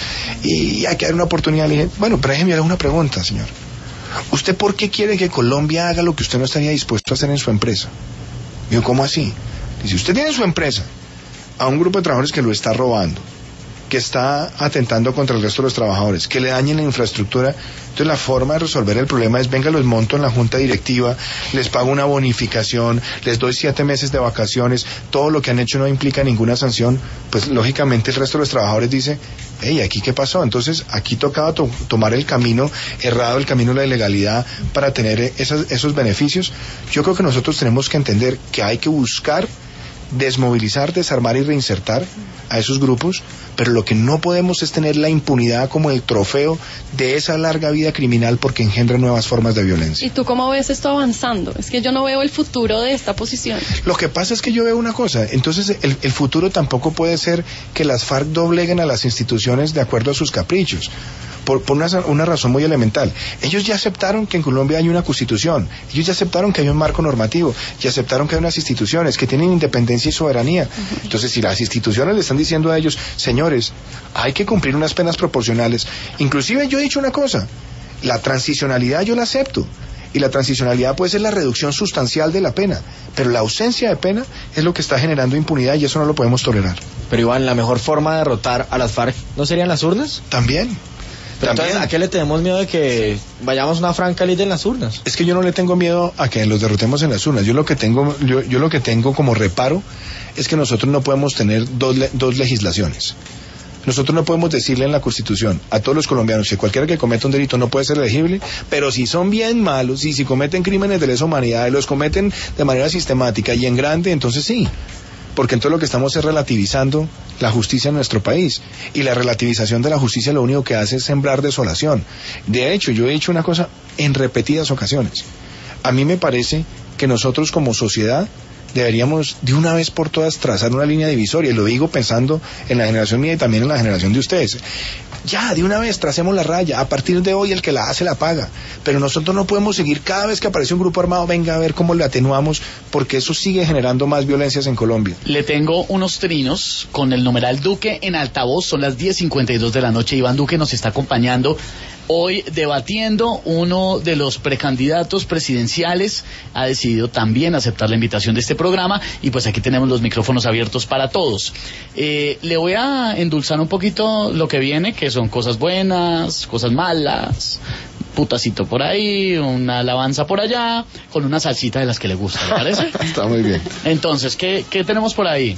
y hay que dar una oportunidad. Le dije, bueno, pero déjeme hacer una pregunta, señor. ¿Usted por qué quiere que Colombia haga lo que usted no estaría dispuesto a hacer en su empresa? Digo, ¿cómo así? Dice, usted tiene en su empresa a un grupo de trabajadores que lo está robando, que está atentando contra el resto de los trabajadores, que le dañen la infraestructura. Entonces la forma de resolver el problema es, venga, los monto en la junta directiva, les pago una bonificación, les doy siete meses de vacaciones, todo lo que han hecho no implica ninguna sanción. Pues lógicamente el resto de los trabajadores dice, hey, ¿aquí qué pasó? Entonces aquí tocaba to- tomar el camino errado, el camino de la ilegalidad para tener esas, esos beneficios. Yo creo que nosotros tenemos que entender que hay que buscar desmovilizar, desarmar y reinsertar a esos grupos, pero lo que no podemos es tener la impunidad como el trofeo de esa larga vida criminal porque engendra nuevas formas de violencia. ¿Y tú cómo ves esto avanzando? Es que yo no veo el futuro de esta posición. Lo que pasa es que yo veo una cosa, entonces el, el futuro tampoco puede ser que las FARC dobleguen a las instituciones de acuerdo a sus caprichos. Por, por una, una razón muy elemental. Ellos ya aceptaron que en Colombia hay una constitución, ellos ya aceptaron que hay un marco normativo, ya aceptaron que hay unas instituciones que tienen independencia y soberanía. Uh-huh. Entonces, si las instituciones le están diciendo a ellos, señores, hay que cumplir unas penas proporcionales, inclusive yo he dicho una cosa, la transicionalidad yo la acepto, y la transicionalidad puede ser la reducción sustancial de la pena, pero la ausencia de pena es lo que está generando impunidad y eso no lo podemos tolerar. Pero Iván, ¿la mejor forma de derrotar a las FARC no serían las urnas? También. Pero entonces, ¿a qué le tenemos miedo de que vayamos a una franca lid en las urnas? Es que yo no le tengo miedo a que los derrotemos en las urnas. Yo lo que tengo, yo, yo lo que tengo como reparo es que nosotros no podemos tener dos, dos legislaciones. Nosotros no podemos decirle en la Constitución a todos los colombianos que cualquiera que cometa un delito no puede ser elegible, pero si son bien malos y si cometen crímenes de lesa humanidad y los cometen de manera sistemática y en grande, entonces sí. Porque entonces lo que estamos es relativizando la justicia en nuestro país. Y la relativización de la justicia lo único que hace es sembrar desolación. De hecho, yo he dicho una cosa en repetidas ocasiones. A mí me parece que nosotros como sociedad deberíamos de una vez por todas trazar una línea divisoria. Y lo digo pensando en la generación mía y también en la generación de ustedes. Ya, de una vez tracemos la raya. A partir de hoy el que la hace la paga. Pero nosotros no podemos seguir cada vez que aparece un grupo armado, venga a ver cómo le atenuamos, porque eso sigue generando más violencias en Colombia. Le tengo unos trinos con el numeral Duque en altavoz. Son las diez cincuenta y dos de la noche. Iván Duque nos está acompañando hoy debatiendo. Uno de los precandidatos presidenciales ha decidido también aceptar la invitación de este programa y pues aquí tenemos los micrófonos abiertos para todos. Eh, le voy a endulzar un poquito lo que viene, que son cosas buenas, cosas malas, putacito por ahí, una alabanza por allá, con una salsita de las que le gusta, ¿le parece? Está muy bien. Entonces, ¿qué, qué tenemos por ahí?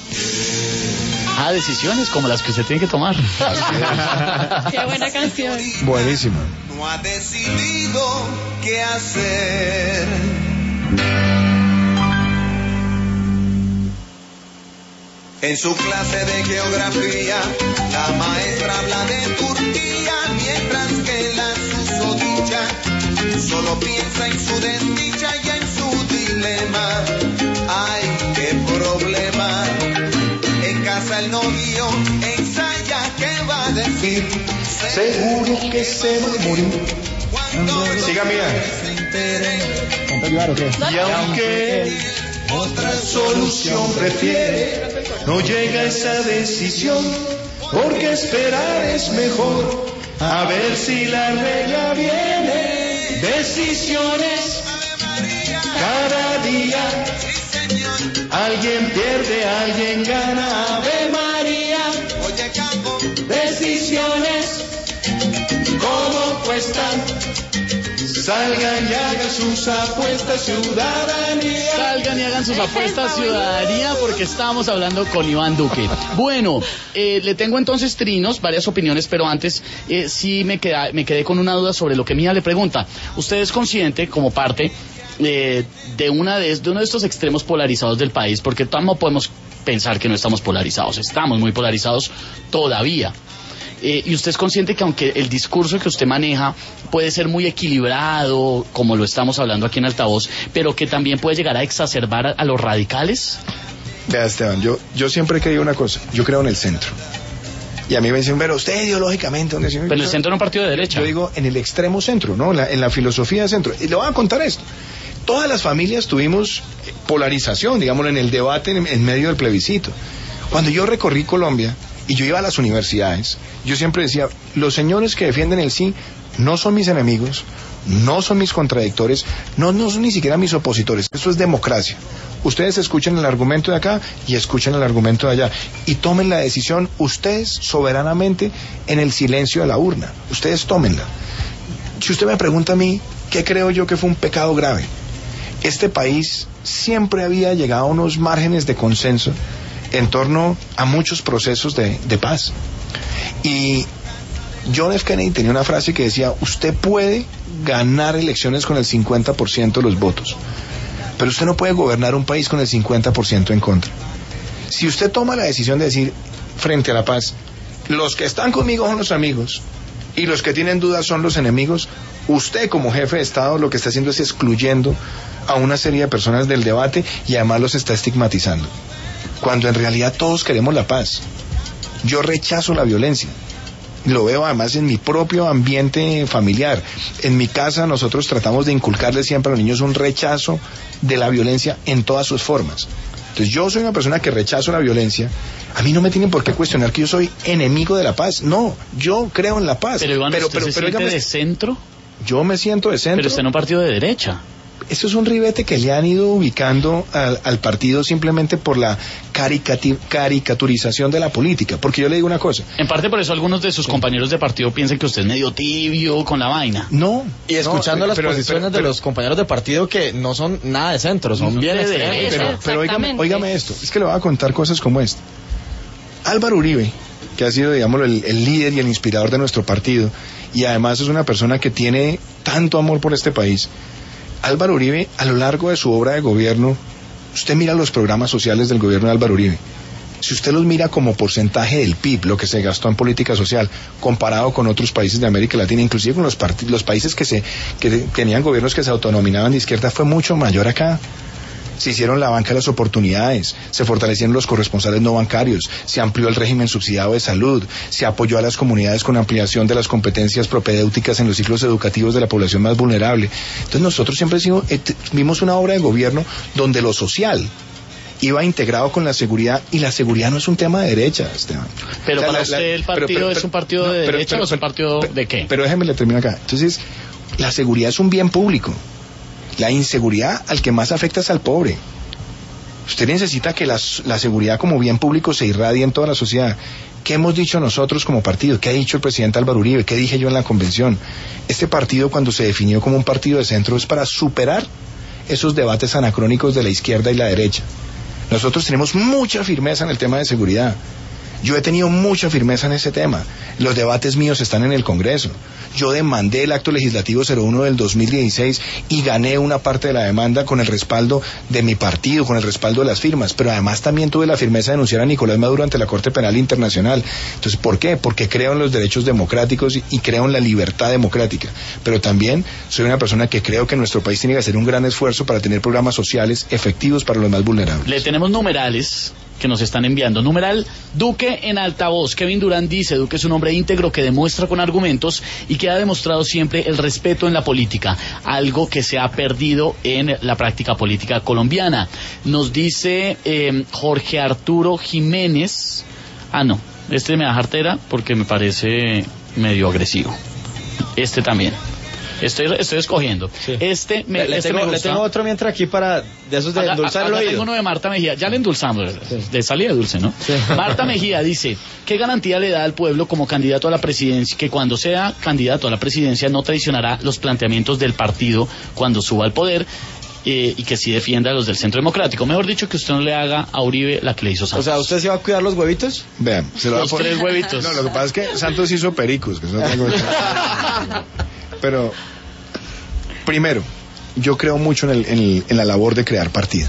Ah, decisiones como las que usted tiene que tomar. Qué buena canción. Buenísima. No ha decidido qué hacer. En su clase de geografía, la maestra habla de Turquía, mientras que la susodicha solo piensa en su desdicha y en su dilema. Ay, qué problema. En casa el novio ensaya qué va a decir. Seguro que se va a morir. Siga, mía. Se entere. Y aunque Otra solución prefiere, no llega a esa decisión, porque esperar es mejor, a ver si la regla viene. Decisiones cada día, alguien pierde, alguien gana. Ave María, decisiones, ¿cómo cuestan? Salgan y hagan sus apuestas, ciudadanía. Salgan y hagan sus apuestas, ciudadanía, porque estamos hablando con Iván Duque. Bueno, eh, le tengo entonces trinos, varias opiniones, pero antes eh, sí me, queda, me quedé con una duda sobre lo que Mía le pregunta. ¿Usted es consciente, como parte eh, de, una de, de uno de estos extremos polarizados del país? Porque no podemos pensar que no estamos polarizados, estamos muy polarizados todavía. Eh, y usted es consciente que aunque el discurso que usted maneja puede ser muy equilibrado, como lo estamos hablando aquí en Altavoz, pero que también puede llegar a exacerbar a, a los radicales. Vea, Esteban, yo, yo siempre he creído una cosa, yo creo en el centro. Y a mí me dicen, pero usted ideológicamente... ¿dónde? Pero el centro no es un partido de derecha. Yo digo en el extremo centro, ¿no? La, en la filosofía de centro. Y le voy a contar esto. Todas las familias tuvimos polarización, digámoslo, en el debate en, en medio del plebiscito. Cuando yo recorrí Colombia y yo iba a las universidades, yo siempre decía, los señores que defienden el sí no son mis enemigos, no son mis contradictores, no, no son ni siquiera mis opositores. Esto es democracia. Ustedes escuchen el argumento de acá y escuchen el argumento de allá y tomen la decisión ustedes soberanamente en el silencio de la urna. Ustedes tómenla. Si usted me pregunta a mí, ¿qué creo yo que fue un pecado grave? Este país siempre había llegado a unos márgenes de consenso en torno a muchos procesos de, de paz. Y John F. Kennedy tenía una frase que decía, usted puede ganar elecciones con el cincuenta por ciento de los votos, pero usted no puede gobernar un país con el cincuenta por ciento en contra. Si usted toma la decisión de decir, frente a la paz, los que están conmigo son los amigos y los que tienen dudas son los enemigos, usted como jefe de Estado lo que está haciendo es excluyendo a una serie de personas del debate y además los está estigmatizando, cuando en realidad todos queremos la paz. Yo rechazo la violencia. Lo veo además en mi propio ambiente familiar. En mi casa nosotros tratamos de inculcarle siempre a los niños un rechazo de la violencia en todas sus formas. Entonces yo soy una persona que rechazo la violencia. A mí no me tienen por qué cuestionar que yo soy enemigo de la paz. No, yo creo en la paz. Pero Iván, pero, ¿usted pero, se pero, siente dígame, de centro? Yo me siento de centro. Pero usted en un partido de derecha. Esto es un ribete que le han ido ubicando al, al partido simplemente por la caricati- caricaturización de la política. Porque yo le digo una cosa. En parte por eso algunos de sus sí. compañeros de partido piensan que usted es medio tibio con la vaina. No. Y escuchando no, las pero, posiciones pero, pero, de los compañeros de partido que no son nada de centro, son No, bien de extremos. derecha. Pero, pero óigame, Exactamente. óigame esto, es que le voy a contar cosas como esta. Álvaro Uribe, que ha sido, digamos, el, el líder y el inspirador de nuestro partido, y además es una persona que tiene tanto amor por este país. Álvaro Uribe, a lo largo de su obra de gobierno, usted mira los programas sociales del gobierno de Álvaro Uribe. Si usted los mira como porcentaje del P I B, lo que se gastó en política social, comparado con otros países de América Latina, inclusive con los, part- los países que, se, que tenían gobiernos que se autonominaban de izquierda, fue mucho mayor acá. Se hicieron la banca de las oportunidades, se fortalecieron los corresponsales no bancarios, se amplió el régimen subsidiado de salud, se apoyó a las comunidades con ampliación de las competencias propedéuticas en los ciclos educativos de la población más vulnerable. Entonces nosotros siempre decimos, eh, vimos una obra de gobierno donde lo social iba integrado con la seguridad, y la seguridad no es un tema de derecha, Esteban. Pero O sea, para la- usted la- el partido pero- pero- es un partido no, de pero- derecha pero- o es un partido pero- de qué? Pero déjeme le termino acá. Entonces, la seguridad es un bien público. La inseguridad al que más afecta es al pobre. Usted necesita que la, la seguridad como bien público se irradie en toda la sociedad. ¿Qué hemos dicho nosotros como partido? ¿Qué ha dicho el presidente Álvaro Uribe? ¿Qué dije yo en la convención? Este partido, cuando se definió como un partido de centro, es para superar esos debates anacrónicos de la izquierda y la derecha. Nosotros tenemos mucha firmeza en el tema de seguridad. Yo he tenido mucha firmeza en ese tema. Los debates míos están en el Congreso. Yo demandé el acto legislativo cero uno del dos mil dieciséis y gané una parte de la demanda con el respaldo de mi partido, con el respaldo de las firmas. Pero además también tuve la firmeza de denunciar a Nicolás Maduro ante la Corte Penal Internacional. Entonces, ¿por qué? Porque creo en los derechos democráticos y, y creo en la libertad democrática. Pero también soy una persona que creo que nuestro país tiene que hacer un gran esfuerzo para tener programas sociales efectivos para los más vulnerables. Le tenemos numerales que nos están enviando. Numeral Duque en altavoz. Kevin Durán dice, Duque es un hombre íntegro que demuestra con argumentos y que ha demostrado siempre el respeto en la política, algo que se ha perdido en la práctica política colombiana. Nos dice eh, Jorge Arturo Jiménez. Ah, no, este me da jartera porque me parece medio agresivo. Este también. Estoy, estoy escogiendo. Sí. Este me, Le, este tengo, me le gusta. tengo otro mientras aquí para de esos de Acá- endulzar el acá oído. tengo uno de Marta Mejía, ya le endulzamos, Sí. de salida dulce, ¿no? Sí. Marta Mejía dice, ¿qué garantía le da al pueblo como candidato a la presidencia, que cuando sea candidato a la presidencia no traicionará los planteamientos del partido cuando suba al poder, eh, y que sí defienda a los del Centro Democrático? Mejor dicho, que usted no le haga a Uribe la que le hizo O Santos. sea, ¿usted se va a cuidar los huevitos? Vean, se lo voy a Los poner- tres huevitos. No, lo que pasa es que Santos hizo pericos, que es otra cosa. Pero, primero, yo creo mucho en, el, en, el, en la labor de crear partido.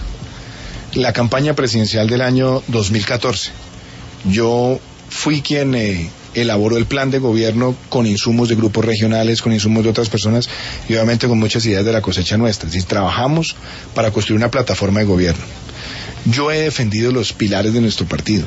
La campaña presidencial del año dos mil catorce, yo fui quien eh, elaboró el plan de gobierno con insumos de grupos regionales, con insumos de otras personas y obviamente con muchas ideas de la cosecha nuestra. Es decir, trabajamos para construir una plataforma de gobierno. Yo he defendido los pilares de nuestro partido.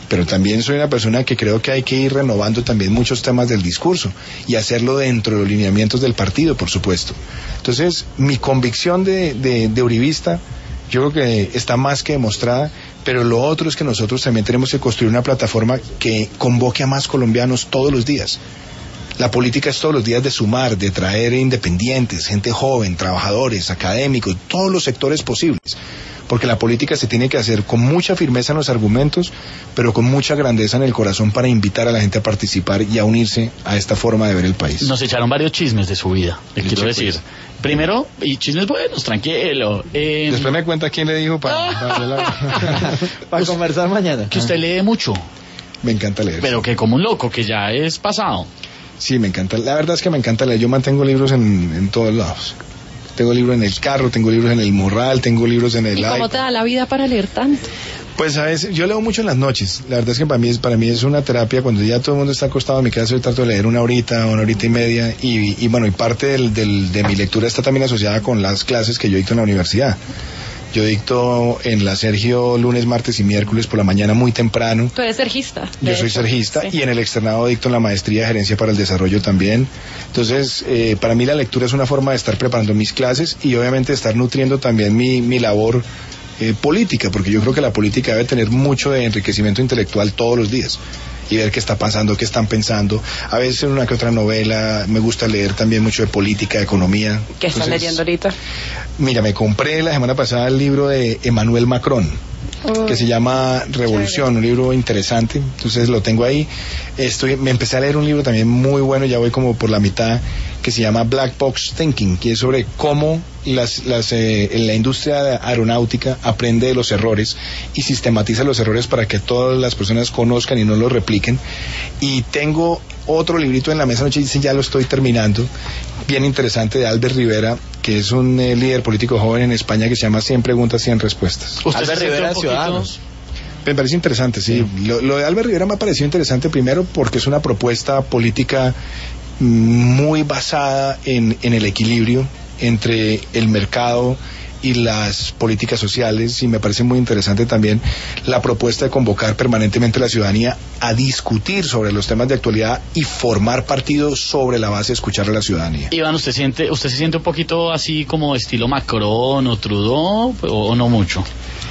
pero también soy una persona que creo que hay que ir renovando también muchos temas del discurso y hacerlo dentro de los lineamientos del partido, por supuesto. Entonces, mi convicción de, de, de uribista, yo creo que está más que demostrada, pero lo otro es que nosotros también tenemos que construir una plataforma que convoque a más colombianos todos los días. La política es todos los días de sumar, de traer independientes, gente joven, trabajadores, académicos, todos los sectores posibles. Porque la política se tiene que hacer con mucha firmeza en los argumentos, pero con mucha grandeza en el corazón para invitar a la gente a participar y a unirse a esta forma de ver el país. Nos echaron varios chismes de su vida, le quiero Pues. decir. Primero, y chismes buenos, tranquilo. Eh, Después me cuenta quién le dijo para... para la... Para conversar mañana. que usted lee mucho, Me encanta leer. pero que como un loco, que ya es pasado. Sí, me encanta. La verdad es que me encanta leer. Yo mantengo libros en, en todos lados. Tengo libros en el carro, tengo libros en el morral, tengo libros en el ¿Y cómo iPad. te da la vida para leer tanto? Pues sabes, yo leo mucho en las noches. La verdad es que para mí es para mí es una terapia. Cuando ya todo el mundo está acostado en mi casa, yo trato de leer una horita, una horita y media. Y, y bueno, y parte del, del, de mi lectura está también asociada con las clases que yo dicto en la universidad. Yo dicto en la Sergio lunes, martes y miércoles por la mañana muy temprano. Tú eres sergista. Yo de soy hecho. sergista Sí. y en el externado dicto en la maestría de gerencia para el desarrollo también. Entonces, eh, para mí la lectura es una forma de estar preparando mis clases y obviamente estar nutriendo también mi, mi labor eh, política, porque yo creo que la política debe tener mucho de enriquecimiento intelectual todos los días y ver qué está pasando, qué están pensando. A veces una que otra novela, me gusta leer también mucho de política, de economía. ¿Qué estás Entonces, leyendo ahorita? Mira, me compré la semana pasada el libro de Emmanuel Macron, que se llama Revolución, un libro interesante, entonces lo tengo ahí. Estoy, me empecé a leer un libro también muy bueno, ya voy como por la mitad, que se llama Black Box Thinking, que es sobre cómo las, las, eh, la industria aeronáutica aprende de los errores y sistematiza los errores para que todas las personas conozcan y no los repliquen. Y tengo otro librito en la mesa anoche, ya lo estoy terminando, bien interesante, de Albert Rivera, que es un eh, líder político joven en España, que se llama cien preguntas, cien respuestas. Usted Albert se siente Rivera, un poquito- Ciudadanos. Me parece interesante, sí. Lo, lo de Albert Rivera me ha parecido interesante primero porque es una propuesta política muy basada en, en el equilibrio entre el mercado y las políticas sociales, y me parece muy interesante también la propuesta de convocar permanentemente a la ciudadanía a discutir sobre los temas de actualidad y formar partidos sobre la base de escuchar a la ciudadanía. Iván, ¿usted siente, usted se siente un poquito así como estilo Macron o Trudeau o, o no mucho?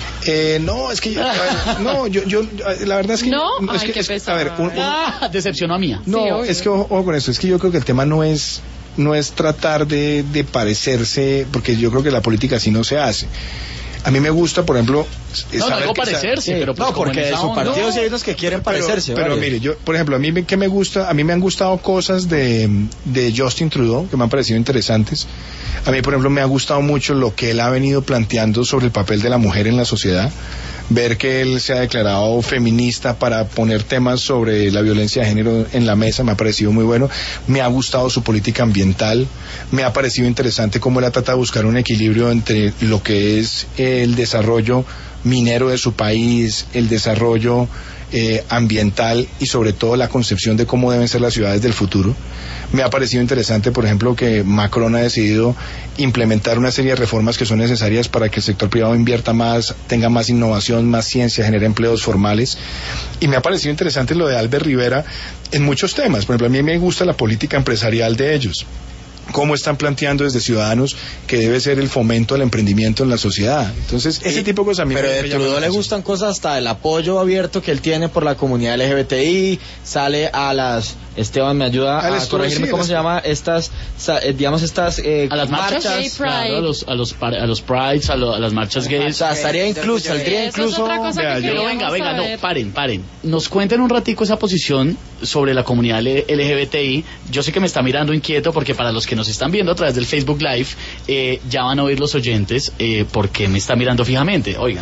Eh, no, es que yo, no, yo, yo, la verdad es que, ¿No? es Ay, que qué es- pesar. a ver, un- un- Ah, decepcionó a mía. no, Sí, obvio. es que ojo, ojo con esto, es que yo creo que el tema no es no es tratar de, de parecerse, porque yo creo que la política así no se hace. A mí me gusta, por ejemplo, No, no saber digo que- parecerse, pero pues no, como porque en de esa su onda. partido No. sí hay unos que quieren pero, parecerse. pero varios. mire, yo, por ejemplo, a mí me, que me gusta, a mí me han gustado cosas de, de Justin Trudeau que me han parecido interesantes. A mí, por ejemplo, me ha gustado mucho lo que él ha venido planteando sobre el papel de la mujer en la sociedad. Ver que él se ha declarado feminista para poner temas sobre la violencia de género en la mesa me ha parecido muy bueno. Me ha gustado su política ambiental. Me ha parecido interesante cómo él ha tratado de buscar un equilibrio entre lo que es el desarrollo minero de su país, el desarrollo eh, ambiental y sobre todo la concepción de cómo deben ser las ciudades del futuro. Me ha parecido interesante, por ejemplo, que Macron ha decidido implementar una serie de reformas que son necesarias para que el sector privado invierta más, tenga más innovación, más ciencia, genere empleos formales. Y me ha parecido interesante lo de Albert Rivera en muchos temas. Por ejemplo, a mí me gusta la política empresarial de ellos. Cómo están planteando desde Ciudadanos que debe ser el fomento del emprendimiento en la sociedad. Entonces, ese Y- tipo de cosas a mí pero me, de me llaman Trudeau la le atención. gustan cosas hasta el apoyo abierto que él tiene por la comunidad L G B T I, sale a las, Esteban me ayuda Ah, a les- corregirme sí, cómo les- se llama, estas, sa- eh, digamos estas eh, A las marchas, Gay Pride. claro, a los a los par- a los prides, a, lo- a las marchas o gays. sea, estaría incluso, saldría Eso es incluso, otra cosa Vea, que yo- Pero queríamos venga, venga, saber. no, paren, paren. Nos cuenten un ratico esa posición sobre la comunidad L G B T I. Yo sé que me está mirando inquieto porque para los que nos están viendo a través del Facebook Live, eh, ya van a oír los oyentes eh, porque me está mirando fijamente. Oigan.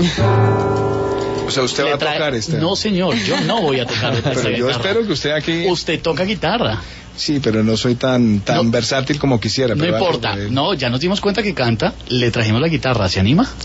O sea, usted le va a trae- tocar este. No, señor, yo no voy a tocar esta Pero yo guitarra. espero que usted aquí... Usted toca guitarra. Sí, pero no soy tan tan No. versátil como quisiera. No pero importa. vale, No, ya nos dimos cuenta que canta. Le trajimos la guitarra. ¿Se anima?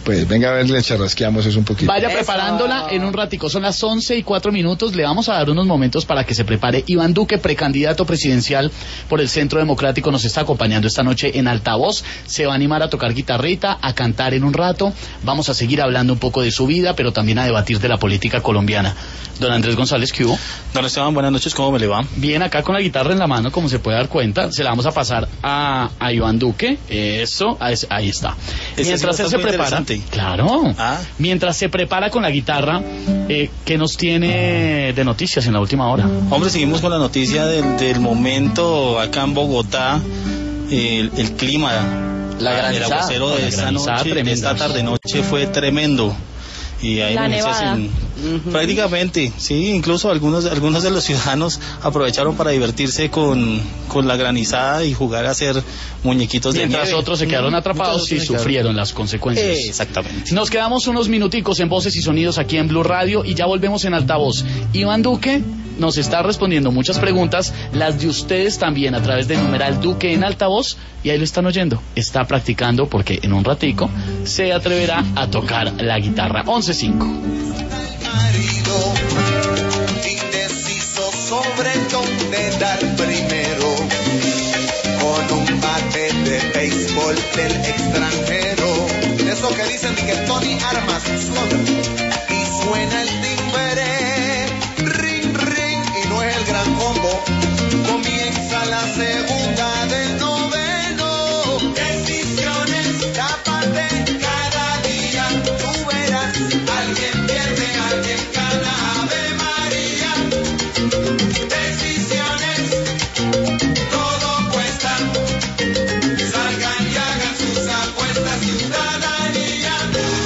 Pues venga a ver, le charrasqueamos eso un poquito. Vaya Eso. preparándola en un ratico, son las once y cuatro minutos, le vamos a dar unos momentos para que se prepare. Iván Duque, precandidato presidencial por el Centro Democrático, nos está acompañando esta noche en altavoz, se va a animar a tocar guitarrita, a cantar en un rato, vamos a seguir hablando un poco de su vida, pero también a debatir de la política colombiana. Don Andrés González, ¿qué hubo? Don Esteban, buenas noches, ¿cómo me le va? Bien, acá con la guitarra en la mano, como se puede dar cuenta, se la vamos a pasar a, a Iván Duque, eso, ahí está. Ese Mientras sí él está se muy prepara, interesante. claro, Ah. mientras se prepara con la guitarra, eh, ¿qué nos tiene de noticias en la última hora? Hombre, seguimos con la noticia del, del momento acá en Bogotá, el, el clima, La el granizada, aguacero de la esta granizada noche, de tremenda. esta tarde-noche fue tremendo. Y hay La noticias nevada. en- prácticamente, sí, incluso algunos algunos de los ciudadanos aprovecharon para divertirse con, con la granizada y jugar a hacer muñequitos de Mientras nieve. otros se quedaron Mm, atrapados y muchos otros se quedaron. sufrieron las consecuencias. Eh, exactamente. Nos quedamos unos minuticos en Voces y Sonidos aquí en Blue Radio y ya volvemos en altavoz. Iván Duque nos está respondiendo muchas preguntas, las de ustedes también a través del numeral Duque en altavoz, y ahí lo están oyendo. Está practicando porque en un ratico se atreverá a tocar la guitarra. once cinco. Marido, indeciso sobre dónde dar primero, con un bate de béisbol del extranjero, eso que dicen que Tony Armas Slugger, y suena el timbre, ring ring, y no es el gran combo, comienza la segunda del noveno, decisiones, tápate cada día, tú verás, alguien pierde, alguien gana, Ave María, decisiones, todo cuesta, salgan y hagan sus apuestas, ciudadanía.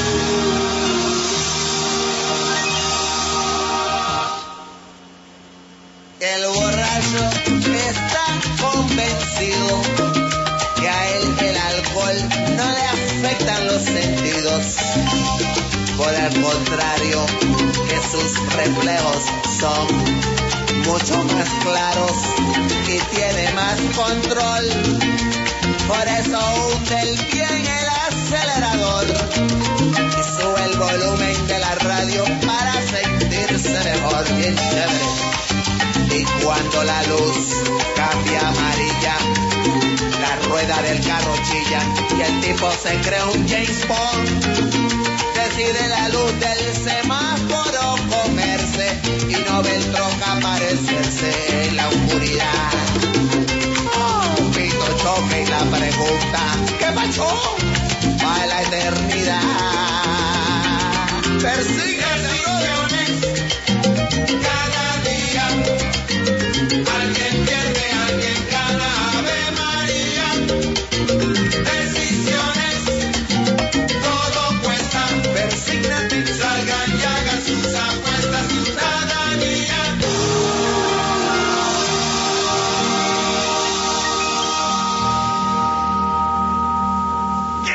El borracho está convencido que a él el alcohol no le afectan los sentidos. Por el contrario, que sus reflejos son mucho más claros y tiene más control. Por eso hunde el bien el acelerador y sube el volumen de la radio para sentirse mejor, bien chévere. Y cuando la luz cambia amarilla, la rueda del carro chilla y el tipo se cree un James Bond. Decide la luz del semáforo comerse y no ve el troca aparecerse en la oscuridad. Un pito choque y la pregunta, ¿qué pasó? Va la eternidad. Persigue